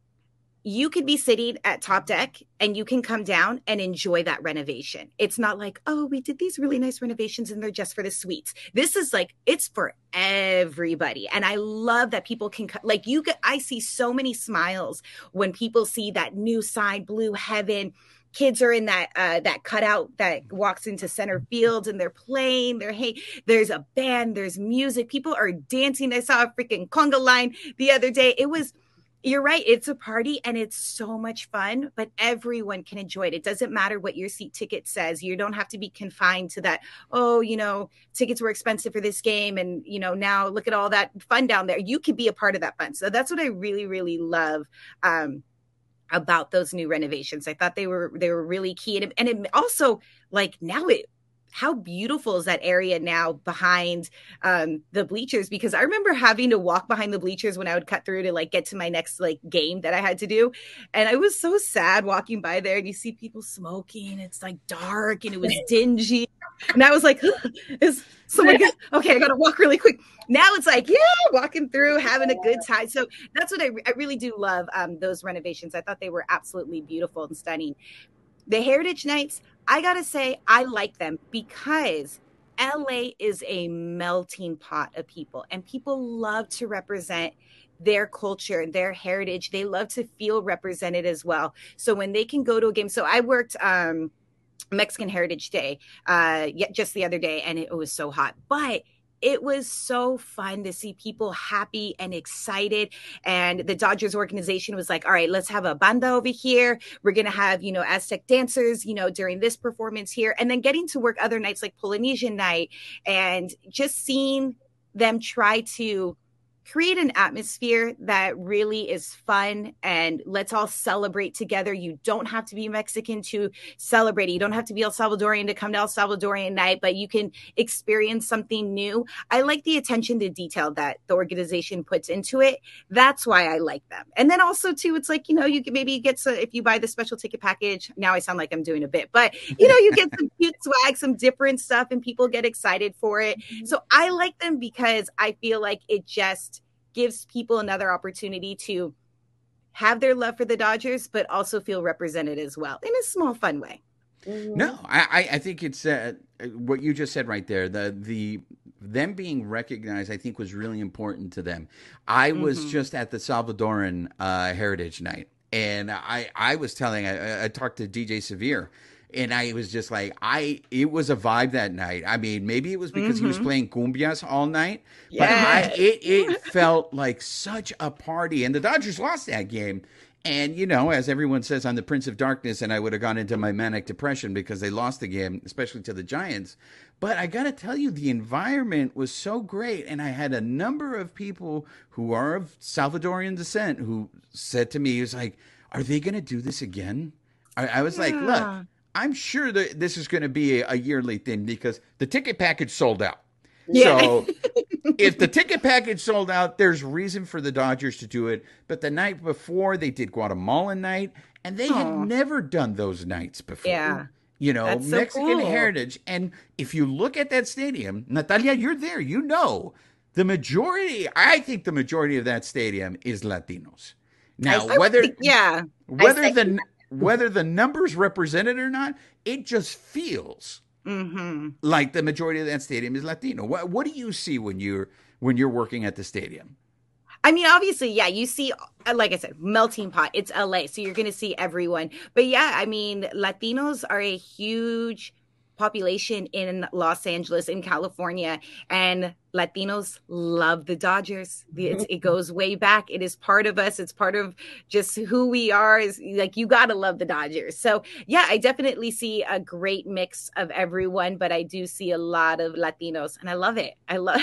you could be sitting at top deck and you can come down and enjoy that renovation. It's not like, oh, we did these really nice renovations and they're just for the suites. This is like, it's for everybody. And I love that people can, like, you get, I see so many smiles when people see that new side blue heaven. Kids are in that uh, that cutout that walks into center field and they're playing. They're, hey, there's a band, there's music. People are dancing. I saw a freaking conga line the other day. It was, you're right. It's a party and it's so much fun, but everyone can enjoy it. It doesn't matter what your seat ticket says. You don't have to be confined to that. Oh, you know, tickets were expensive for this game. And, you know, now look at all that fun down there. You could be a part of that fun. So that's what I really, really love um, about those new renovations. I thought they were, they were really key. And it, and it also like now it, how beautiful is that area now behind um, the bleachers? Because I remember having to walk behind the bleachers when I would cut through to like get to my next like game that I had to do. And I was so sad walking by there and you see people smoking. It's like dark and it was dingy. And I was like, is someone good? Okay, I got to walk really quick. Now it's like, yeah, walking through, having a good time. So that's what I, I really do love um, those renovations. I thought they were absolutely beautiful and stunning. The Heritage Nights, I gotta say, I like them because L A is a melting pot of people and people love to represent their culture, their heritage. They love to feel represented as well. So when they can go to a game, so I worked um, Mexican Heritage Day uh, just the other day and it was so hot, but it was so fun to see people happy and excited. And the Dodgers organization was like, all right, let's have a banda over here. We're going to have, you know, Aztec dancers, you know, during this performance here. And then getting to work other nights like Polynesian night and just seeing them try to create an atmosphere that really is fun and let's all celebrate together. You don't have to be Mexican to celebrate it. You don't have to be El Salvadorian to come to El Salvadorian night, but you can experience something new. I like the attention to detail that the organization puts into it. That's why I like them. And then also too, it's like, you know, you can maybe get some, if you buy the special ticket package, now I sound like I'm doing a bit, but you know, you get some cute swag, some different stuff and people get excited for it. So I like them because I feel like it just gives people another opportunity to have their love for the Dodgers, but also feel represented as well in a small, fun way. No, I, I think it's uh, what you just said right there. The the them being recognized, I think, was really important to them. I was mm-hmm. just at the Salvadoran uh, Heritage Night, and I I was telling I, I talked to D J Severe. And I was just like, I, it was a vibe that night. I mean, maybe it was because mm-hmm. he was playing cumbias all night, but yes. I, it, it felt like such a party. And the Dodgers lost that game. And, you know, as everyone says, I'm the Prince of Darkness, and I would have gone into my manic depression because they lost the game, especially to the Giants. But I got to tell you, the environment was so great. And I had a number of people who are of Salvadorian descent who said to me, he was like, are they going to do this again? I, I was yeah. like, look. I'm sure that this is going to be a, a yearly thing because the ticket package sold out. Yeah. So if the ticket package sold out, there's reason for the Dodgers to do it. But the night before, they did Guatemalan night, and they Aww. had never done those nights before. Yeah. You know, That's so Mexican cool. heritage. And if you look at that stadium, Natalia, you're there. You know, the majority, I think the majority of that stadium is Latinos. Now, I, I whether, think, yeah, whether the... Whether the numbers represent it or not, it just feels mm-hmm. like the majority of that stadium is Latino. What, what do you see when you're when you're working at the stadium? I mean, obviously, yeah, you see, like I said, melting pot. It's L A, so you're going to see everyone. But yeah, I mean, Latinos are a huge population in Los Angeles, in California, and Latinos love the Dodgers. It's, it goes way back. It is part of us. It's part of just who we are. Is like, you got to love the Dodgers. So yeah, I definitely see a great mix of everyone, but I do see a lot of Latinos and I love it. I love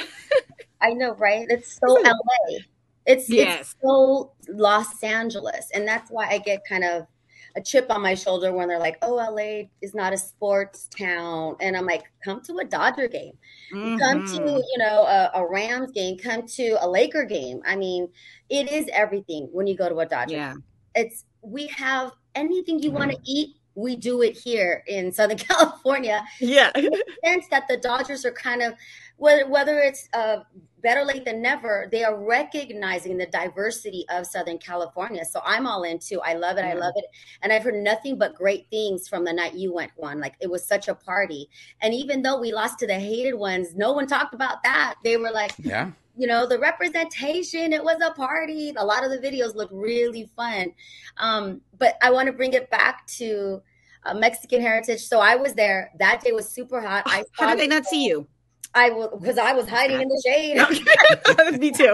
I know, right? It's so L A. It's, yes. it's so Los Angeles. And that's why I get kind of a chip on my shoulder when they're like, oh, L A is not a sports town. And I'm like, come to a Dodger game, Mm-hmm. come to, you know, a, a Rams game, come to a Laker game. I mean, it is everything when you go to a Dodger Yeah. game. It's, we have anything you want to eat, we do it here in Southern California. Yeah. In the sense that the Dodgers are kind of, whether, whether it's uh, better late than never, they are recognizing the diversity of Southern California. So I'm all into, I love it. I love it. And I've heard nothing but great things from the night you went, Juan. Like, it was such a party. And even though we lost to the hated ones, no one talked about that. They were like, Yeah. you know, the representation, it was a party. A lot of the videos looked really fun. Um, but I want to bring it back to uh, Mexican heritage. So I was there. That day was super hot. I How saw did they not see you? I will, because I was hiding in the shade. Okay. Me too.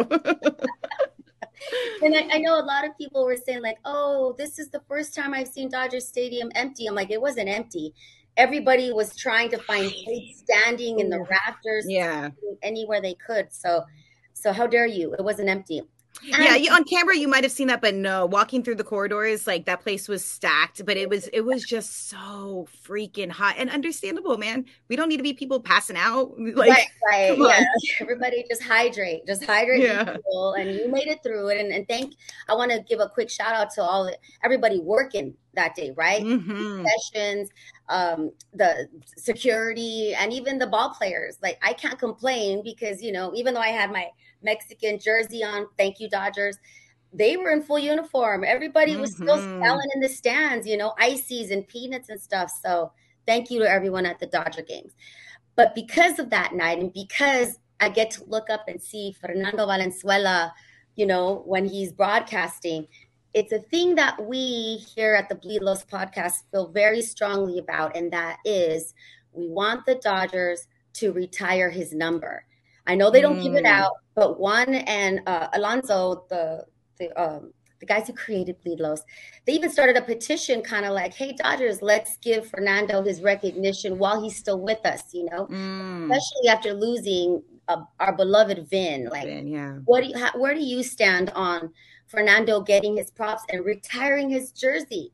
And I, I know a lot of people were saying like, oh, this is the first time I've seen Dodger Stadium empty. I'm like, it wasn't empty. Everybody was trying to find seats standing in the rafters, Yeah. anywhere they could. So, so how dare you? It wasn't empty. Yeah, And- you, on camera you might have seen that, but no, walking through the corridors, like that place was stacked, but it was it was just so freaking hot and understandable, man. We don't need to be people passing out. Like, right, right. come on. Yeah. Everybody just hydrate. Just hydrate Yeah. people. And you made it through it. And, and thank I want to give a quick shout out to all everybody working that day, right? Mhm. Sessions, um, the security, and even the ball players. Like, I can't complain because, you know, even though I had my Mexican jersey on, thank you, Dodgers, they were in full uniform. Everybody was still Mhm. selling in the stands, you know, ices and peanuts and stuff. So thank you to everyone at the Dodger games. But because of that night, and because I get to look up and see Fernando Valenzuela, you know, when he's broadcasting, it's a thing that we here at the Bleed Los podcast feel very strongly about, and that is we want the Dodgers to retire his number. I know they don't give it Mm. out, but Juan and uh, Alonso, the the um, the guys who created Bleed Los, they even started a petition, kind of like, "Hey Dodgers, let's give Fernando his recognition while he's still with us." You know, Mm. especially after losing uh, our beloved Vin. Like, Then, yeah. what do you, how, where do you stand on Fernando getting his props and retiring his jersey?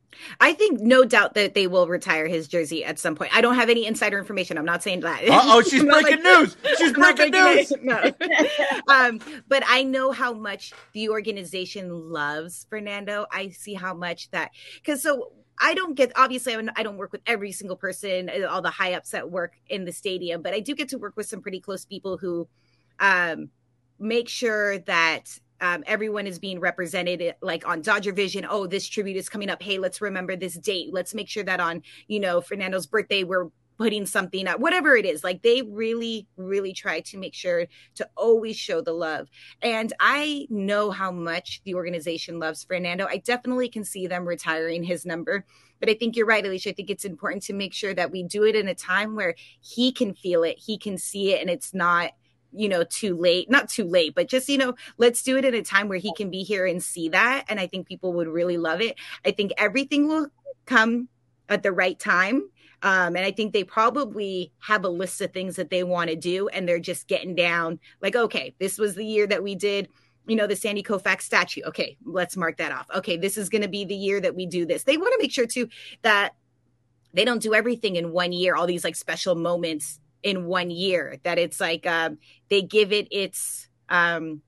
I think no doubt that they will retire his jersey at some point. I don't have any insider information. I'm not saying that. Uh-oh, she's I'm not breaking like- news. She's I'm not breaking breaking news. it. No. um, but I know how much the organization loves Fernando. I see how much that, because so I don't get, obviously I don't- I don't work with every single person, all the high ups that work in the stadium, but I do get to work with some pretty close people who um, make sure that Um, everyone is being represented like on Dodger Vision. Oh, this tribute is coming up. Hey, let's remember this date. Let's make sure that on, you know, Fernando's birthday, we're putting something up, whatever it is. Like, they really, really try to make sure to always show the love. And I know how much the organization loves Fernando. I definitely can see them retiring his number. But I think you're right, Alicia. I think it's important to make sure that we do it in a time where he can feel it, he can see it, and it's not, you know, too late, not too late, but just, you know, let's do it at a time where he can be here and see that. And I think people would really love it. I think everything will come at the right time. Um, and I think they probably have a list of things that they want to do. And they're just getting down like, okay, this was the year that we did, you know, the Sandy Koufax statue. Okay, let's mark that off. Okay, this is going to be the year that we do this. They want to make sure too that they don't do everything in one year, all these like special moments in one year, that it's like um, they give it its um,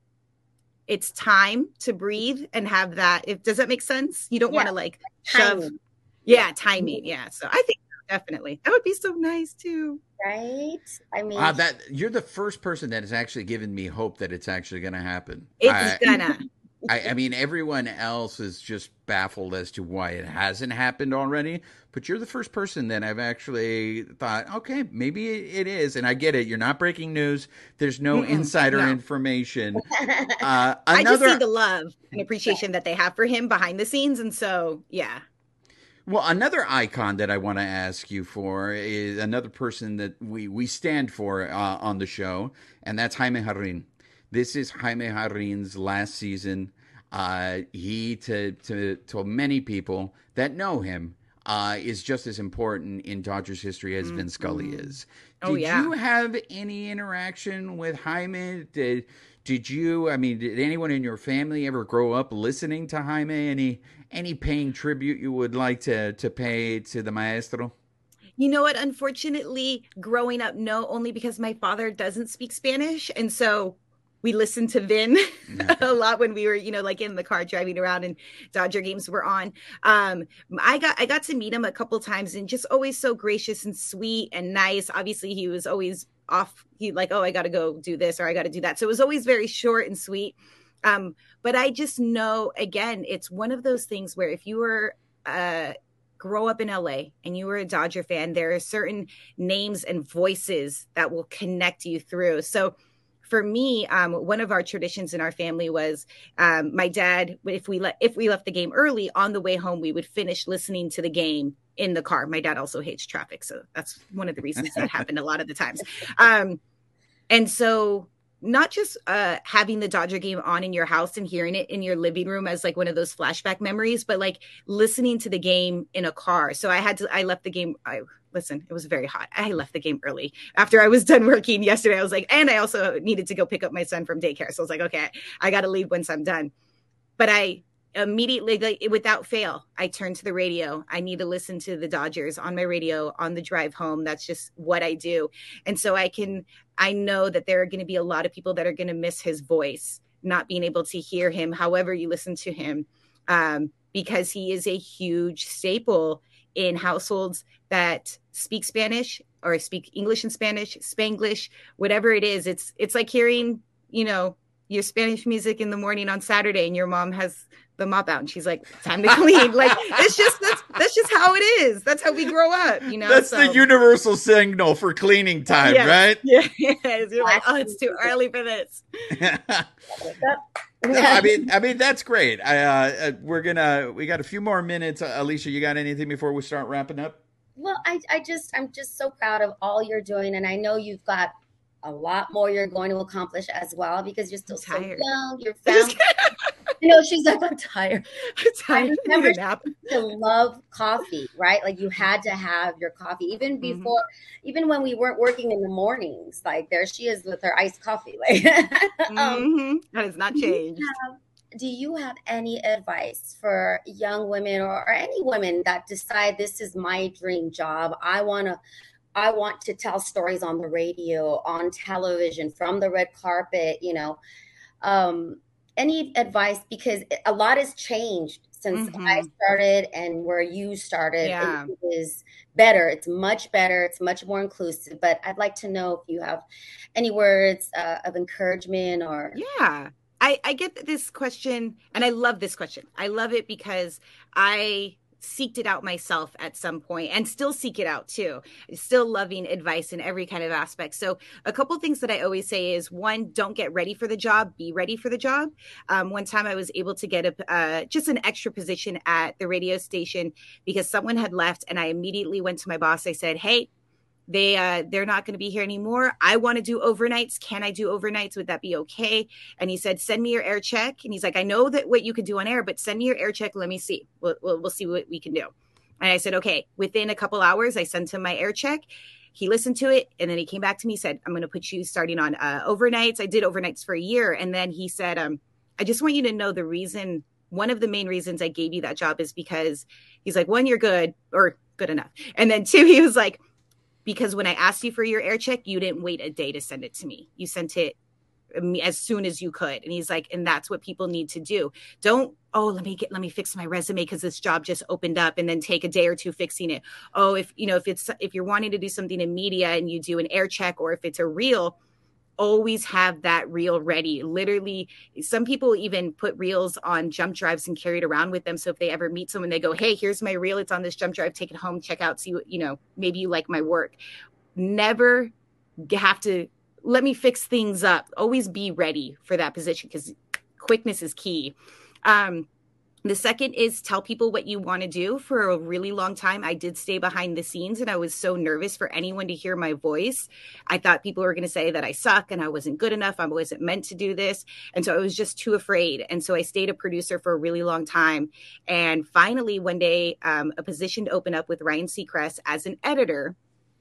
its time to breathe and have that. If does that make sense? You don't Yeah, want to like shove, timing. yeah, timing, yeah. So I think definitely that would be so nice too. Right? I mean, Uh, that you're the first person that has actually given me hope that it's actually going to happen. It's I, gonna. I, I mean, everyone else is just baffled as to why it hasn't happened already. But you're the first person that I've actually thought, okay, maybe it is. And I get it. You're not breaking news. There's no Mm-mm, insider no. information. Uh, I just another, see the love and appreciation that they have for him behind the scenes, and so yeah. well, another icon that I want to ask you for is another person that we, we stand for uh, on the show, and that's Jaime Jarrin. This is Jaime Jarrin's last season. Uh, he, to, to, to many people that know him, uh, is just as important in Dodgers history as Vin Scully is. Did Oh, yeah. you have any interaction with Jaime? Did, did you, I mean, did anyone in your family ever grow up listening to Jaime? Any any paying tribute you would like to, to pay to the maestro? You know what? Unfortunately, growing up, no, only because my father doesn't speak Spanish. And so we listened to Vin a lot when we were, you know, like in the car driving around and Dodger games were on. Um, I got I got to meet him a couple times and just always so gracious and sweet and nice. Obviously, he was always off. He like, oh, I got to go do this or I got to do that. So it was always very short and sweet. Um, but I just know, again, it's one of those things where if you were uh grow up in L A and you were a Dodger fan, there are certain names and voices that will connect you through. So for me, um, one of our traditions in our family was um, my dad, if we, le- if we left the game early, on the way home, we would finish listening to the game in the car. My dad also hates traffic. So that's one of the reasons that happened a lot of the times. Um, and so not just uh, having the Dodger game on in your house and hearing it in your living room as like one of those flashback memories, but like listening to the game in a car. So I had to, I left the game. I listen, it was very hot. I left the game early after I was done working yesterday. I was like, and I also needed to go pick up my son from daycare. So I was like, okay, I got to leave once I'm done. But I immediately, like, without fail, I turned to the radio. I need to listen to the Dodgers on my radio on the drive home. That's just what I do. And so I can, I know that there are going to be a lot of people that are going to miss his voice, not being able to hear him, however you listen to him, um, because he is a huge staple in households that speak Spanish or speak English and Spanish, Spanglish, whatever it is. It's, it's like hearing, you know, your Spanish music in the morning on Saturday and your mom has the mop out and she's like, time to clean. Like, it's just, that's, that's just how it is. That's how we grow up, you know? That's so, the universal signal for cleaning time, yes, right? Yeah. Yes. You're like, oh, it's too early for this. No, I mean, I mean, that's great. I, uh, we're gonna, we got a few more minutes. Uh, Alicia, you got anything before we start wrapping up? Well, I, I just, I'm just so proud of all you're doing. And I know you've got a lot more you're going to accomplish as well, because you're still so young. You're found. You know, she's like, I'm tired. I'm tired. I remember to love coffee, right? Like you had to have your coffee, even before, mm-hmm. even when we weren't working in the mornings. Like there she is with her iced coffee. Like um, mm-hmm. That has not changed. Do you, have, do you have any advice for young women or, or any women that decide this is my dream job? I want to. I want to tell stories on the radio, on television, from the red carpet, you know. Um, any advice? Because a lot has changed since mm-hmm. I started and where you started. Yeah. It is better. It's much better. It's much more inclusive. But I'd like to know if you have any words uh, of encouragement or. Yeah. I, I get this question, and I love this question. I love it because I seeked it out myself at some point and still seek it out too. Still loving advice in every kind of aspect. So a couple of things that I always say is, one, don't get ready for the job, be ready for the job. Um, one time I was able to get a, uh, just an extra position at the radio station because someone had left, and I immediately went to my boss. I said, hey, They, uh, they're not going to be here anymore. I want to do overnights. Can I do overnights? Would that be okay? And he said, send me your air check. And he's like, I know that what you could do on air, but send me your air check. Let me see. We'll, we'll, we'll see what we can do. And I said, okay. Within a couple hours, I sent him my air check. He listened to it. And then he came back to me, said, I'm going to put you starting on uh, overnights. I did overnights for a year. And then he said, um, I just want you to know the reason, one of the main reasons I gave you that job is because he's like, one, you're good or good enough. And then two, he was like, because when I asked you for your air check, you didn't wait a day to send it to me. You sent it as soon as you could. And he's like, and that's what people need to do. Don't, oh, let me get, let me fix my resume because this job just opened up, and then take a day or two fixing it. Oh, if, you know, if it's, if you're wanting to do something in media and you do an air check, or if it's a reel, always have that reel ready. Literally, some people even put reels on jump drives and carry it around with them. So if they ever meet someone, they go, hey, here's my reel. It's on this jump drive. Take it home, check out, see what, you know, maybe you like my work. Never have to let me fix things up. Always be ready for that position because quickness is key. Um, The second is tell people what you want to do. For a really long time, I did stay behind the scenes, and I was so nervous for anyone to hear my voice. I thought people were going to say that I suck and I wasn't good enough. I wasn't meant to do this. And so I was just too afraid. And so I stayed a producer for a really long time. And finally, one day, um, a position opened up with Ryan Seacrest as an editor.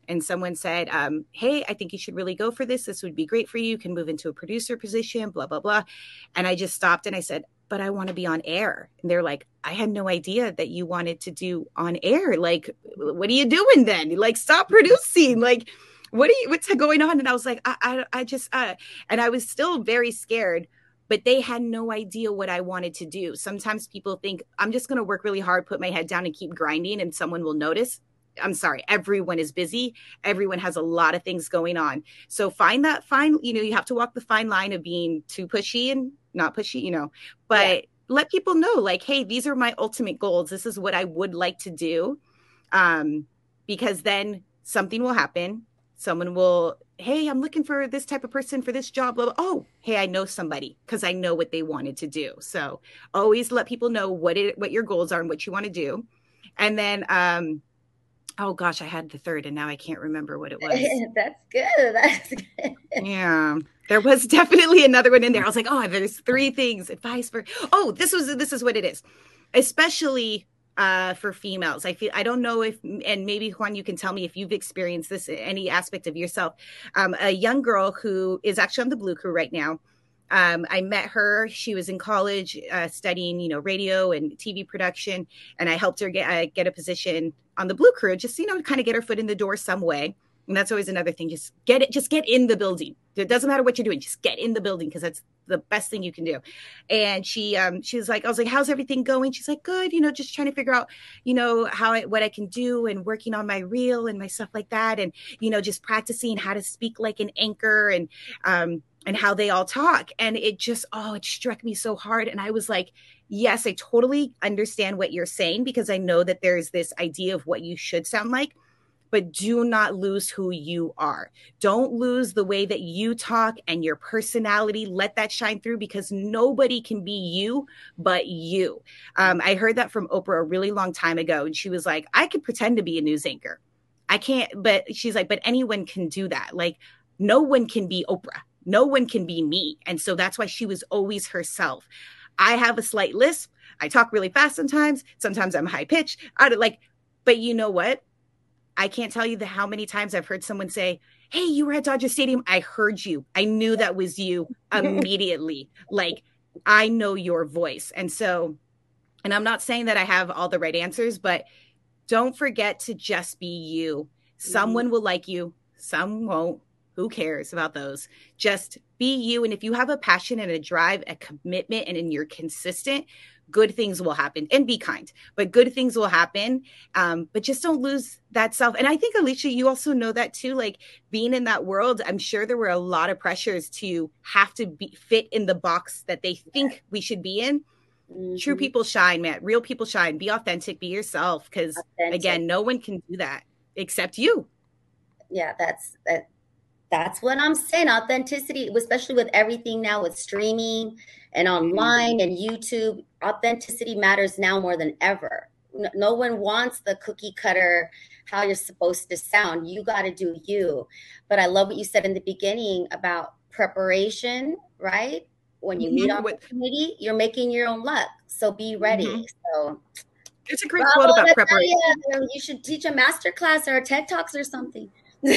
and someone said, um, hey, I think you should really go for this. This would be great for you. You can move into a producer position, blah, blah, blah. And I just stopped and I said, but I want to be on air. And they're like, I had no idea that you wanted to do on air. Like, what are you doing then? Like, stop producing. Like, what are you, what's going on? And I was like, I, I, I just, uh, and I was still very scared, but they had no idea what I wanted to do. Sometimes people think I'm just going to work really hard, put my head down and keep grinding and someone will notice. I'm sorry. Everyone is busy. Everyone has a lot of things going on. So find that fine, you know, you have to walk the fine line of being too pushy and not pushy, you know, but yeah. Let people know like, hey, these are my ultimate goals. This is what I would like to do. Um, because then something will happen. Someone will, hey, I'm looking for this type of person for this job. Blah, blah. Oh, hey, I know somebody because I know what they wanted to do. So always let people know what it, what your goals are and what you want to do. And then, um, oh gosh, I had the third and now I can't remember what it was. That's good. That's good. Yeah, there was definitely another one in there. I was like, oh, there's three things. Advice for, oh, this was, this is what it is. Especially uh, for females. I feel, I don't know if, and maybe Juan, you can tell me if you've experienced this, any aspect of yourself. Um, a young girl who is actually on the Blue Crew right now. Um, I met her. She was in college uh, studying, you know, radio and T V production. And I helped her get, uh, get a position on the Blue Crew, just, you know, kind of get her foot in the door some way. And that's always another thing. Just get it, just get in the building. It doesn't matter what you're doing. Just get in the building because that's the best thing you can do. And she, um, she was like, I was like, how's everything going? She's like, good, you know, just trying to figure out, you know, how I, what I can do and working on my reel and my stuff like that. And, you know, just practicing how to speak like an anchor and, um, and how they all talk. And it just, oh, it struck me so hard. And I was like, yes, I totally understand what you're saying because I know that there's this idea of what you should sound like, but do not lose who you are. Don't lose the way that you talk and your personality. Let that shine through because nobody can be you but you. Um, I heard that from Oprah a really long time ago. And she was like, I could pretend to be a news anchor. I can't, but she's like, but anyone can do that. Like no one can be Oprah. No one can be me. And so that's why she was always herself. I have a slight lisp. I talk really fast sometimes. Sometimes I'm high pitched. I don't like, but you know what? I can't tell you the how many times I've heard someone say, hey, you were at Dodger Stadium. I heard you. I knew that was you immediately. Like, I know your voice. And so, and I'm not saying that I have all the right answers, but don't forget to just be you. Someone mm-hmm. will like you. Some won't. Who cares about those? Just be you. And if you have a passion and a drive, a commitment, and then you're consistent, good things will happen. And be kind, but good things will happen. Um, but just don't lose that self. And I think, Alicia, you also know that too, like being in that world, I'm sure there were a lot of pressures to have to be fit in the box that they think we should be in. Mm-hmm. True people shine, man. Real people shine. Be authentic, be yourself. Because again, no one can do that except you. Yeah, that's that. That's what I'm saying. Authenticity, especially with everything now with streaming and online and YouTube, authenticity matters now more than ever. No one wants the cookie cutter, how you're supposed to sound. You got to do you. But I love what you said in the beginning about preparation, right? When you meet opportunity, you're making your own luck. So be ready. Mm-hmm. So it's a great quote about preparation. You, you should teach a master class or a TED Talks or something.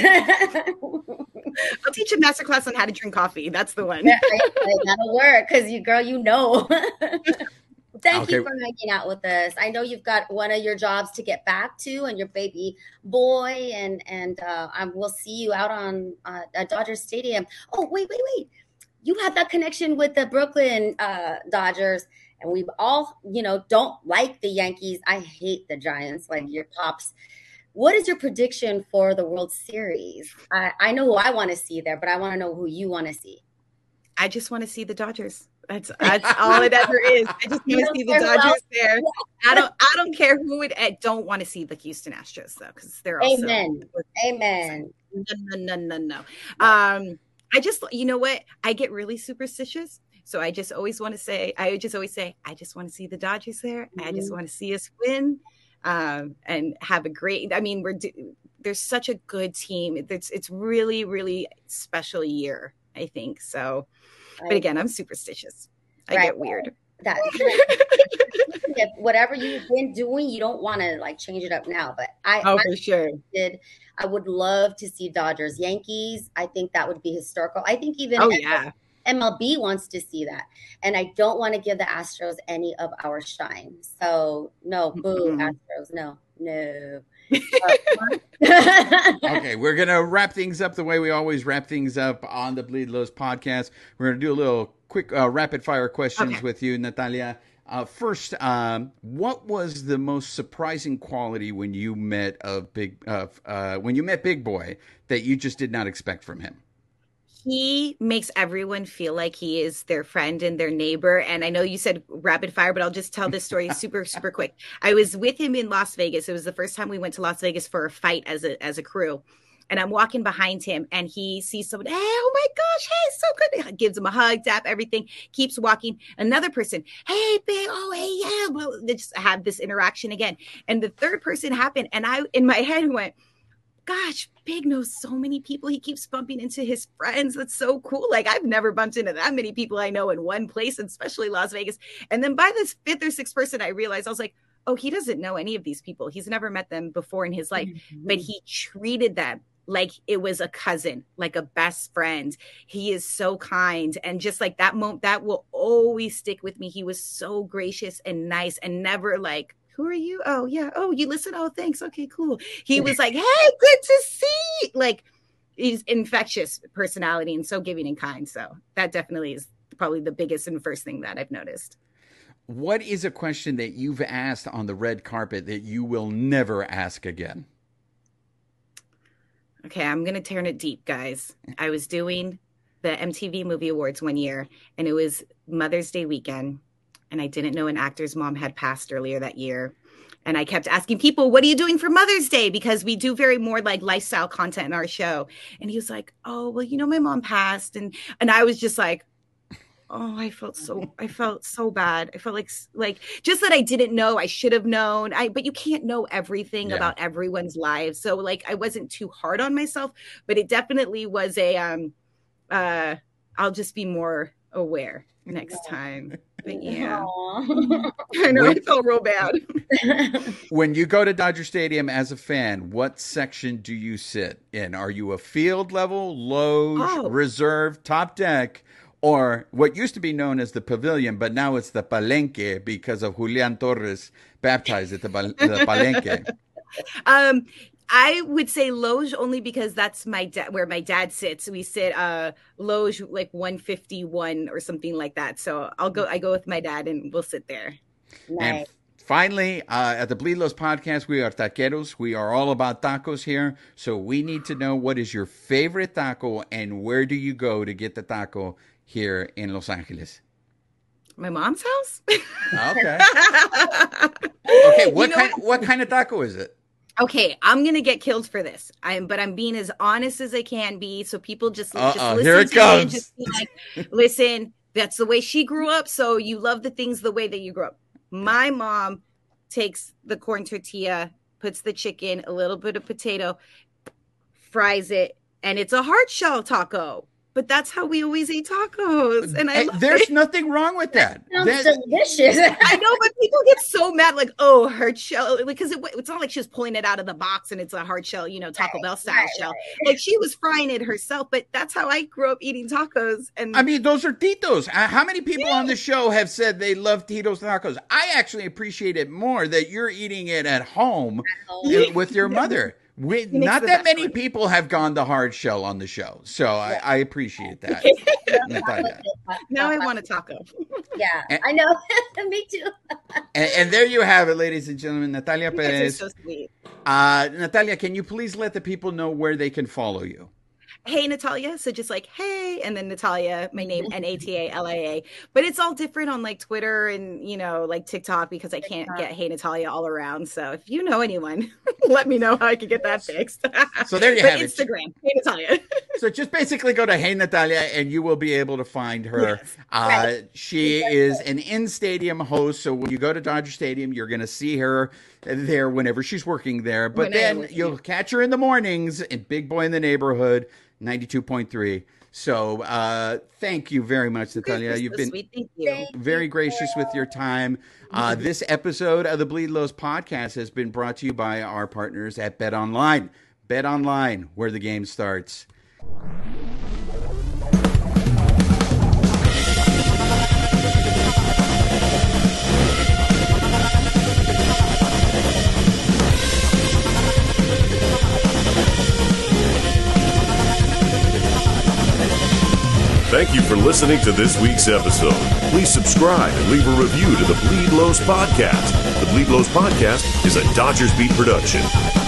I'll teach a master class on how to drink coffee. That's the one. Yeah, that'll work because you, girl, you know. Thank okay. you for hanging out with us. I know you've got one of your jobs to get back to, and your baby boy, and and uh, I will see you out on uh, at Dodger Stadium. Oh, wait, wait, wait! You had that connection with the Brooklyn uh, Dodgers, and we all, you know, don't like the Yankees. I hate the Giants, like your pops. What is your prediction for the World Series? I, I know who I want to see there, but I want to know who you want to see. I just want to see the Dodgers. That's that's all it ever is. I just want to see the Dodgers there. I don't I don't care who it. I don't want to see the Houston Astros though, because they're also. Amen. Amen. No, no, no, no, no. Um, I just, you know what? I get really superstitious. So I just always want to say, I just always say, I just want to see the Dodgers there. Mm-hmm. I just want to see us win. Um, and have a great, I mean, we're, there's such a good team. It's, it's really, really special year, I think. So, right. But again, I'm superstitious. I right. get weird. That, listen, if whatever you've been doing, you don't want to like change it up now. But I, Oh, I for sure. did. I would love to see Dodgers Yankees. I think that would be historical. I think even Oh, M- yeah. M L B wants to see that. And I don't want to give the Astros any of our shine. So no, boo, Mm-mm. Astros. No, no. Okay, we're going to wrap things up the way we always wrap things up on the Bleed Lows podcast. We're going to do a little quick uh, rapid fire questions Okay. with you, Natalia. Uh, first, um, what was the most surprising quality when you met a big uh, uh, when you met Big Boy that you just did not expect from him? He makes everyone feel like he is their friend and their neighbor. And I know you said rapid fire, but I'll just tell this story super, super quick. I was with him in Las Vegas. It was the first time we went to Las Vegas for a fight as a as a crew. And I'm walking behind him and he sees someone, hey, oh my gosh, hey, so good. Gives him a hug, tap, everything, keeps walking. Another person, hey, big, oh, hey, yeah. Well, they just have this interaction again. And the third person happened. And I, in my head, went, gosh, Big knows so many people. He keeps bumping into his friends. That's so cool. Like, I've never bumped into that many people I know in one place, especially Las Vegas. And then by this fifth or sixth person, I realized, I was like, oh, he doesn't know any of these people. He's never met them before in his life, Mm-hmm. but he treated them like it was a cousin, like a best friend. He is so kind. And just like that moment, that will always stick with me. He was so gracious and nice and never like, who are you? Oh, yeah. Oh, you listen. Oh, thanks. Okay, cool. He was like, hey, good to see. Like, he's infectious personality and so giving and kind. So that definitely is probably the biggest and first thing that I've noticed. What is a question that you've asked on the red carpet that you will never ask again? Okay, I'm going to turn it deep, guys. I was doing the M T V Movie Awards one year, and it was Mother's Day weekend, and I didn't know an actor's mom had passed earlier that year. And I kept asking people, what are you doing for Mother's Day? Because we do very more like lifestyle content in our show. And he was like, oh, well, you know, my mom passed. And and I was just like, oh, I felt so, I felt so bad. I felt like, like just that I didn't know, I should have known. I, but you can't know everything Yeah. about everyone's lives. So like, I wasn't too hard on myself, but it definitely was a, um, uh, I'll just be more aware next time. But yeah, Aw. I know, I Wait. felt real bad. When you go to Dodger Stadium as a fan, what section do you sit in? Are you a field level, loge, Oh. reserve, top deck, or what used to be known as the pavilion, but now it's the palenque because of Julian Torres baptized at the, pal- the palenque? Um, I would say loge only because that's my dad, where my dad sits. We sit uh loge like one fifty-one or something like that. So I'll go. I go with my dad, and we'll sit there. And Nice. finally, uh, at the Bleed Los podcast, we are taqueros. We are all about tacos here. So we need to know, what is your favorite taco and where do you go to get the taco here in Los Angeles? My mom's house. Okay. Okay. What You know kind? What kind of taco is it? Okay, I'm gonna get killed for this. I'm, but I'm being as honest as I can be, so people just, just Uh-oh, listen here it to me and comes. just be like, listen, that's the way she grew up, so you love the things the way that you grew up. My mom takes the corn tortilla, puts the chicken, a little bit of potato, fries it, and it's a hard shell taco. But that's how we always eat tacos, and I Hey, love there's it. nothing wrong with that. Sounds That- delicious. I know, but people get so mad, like, oh, hard shell, because it, it's not like she was pulling it out of the box and it's a hard shell, you know, Taco Right, Bell style right, shell. Like, she was frying it herself, but that's how I grew up eating tacos. And I mean, those are Tito's. Uh, how many people on the show have said they love Tito's tacos? I actually appreciate it more that you're eating it at home home. uh, with your mother. We, makes not the that best many one. people have gone the hard shell on the show, so I, I appreciate that. Natalia. now I want a taco. Yeah, I know. Me too. And, and there you have it, ladies and gentlemen. Natalia You guys are Perez. so sweet. Uh, Natalia, can you please let the people know where they can follow you? Hey, Natalia. So just like, hey, and then Natalia, my name, N A T A L I A. But it's all different on like Twitter and, you know, like TikTok, because I can't get Hey Natalia all around. So if you know anyone, let me know how I can get that fixed. So there you But have it. Instagram, Hey Natalia. So just basically go to Hey Natalia and you will be able to find her. Yes. Uh, she is an in-stadium host. So when you go to Dodger Stadium, you're going to see her there whenever she's working there. But When I am then working. you'll catch her in the mornings in Big Boy in the Neighborhood, ninety-two point three. So uh, thank you very much, Natalia. You've so been sweet. Thank you. Thank very you. gracious with your time. Uh, this episode of the Bleed Lows podcast has been brought to you by our partners at Bet Online. Bet Online, where the game starts. Thank you for listening to this week's episode. Please subscribe and leave a review to the Bleed Lows Podcast. The Bleed Lows Podcast is a Dodgers Beat production.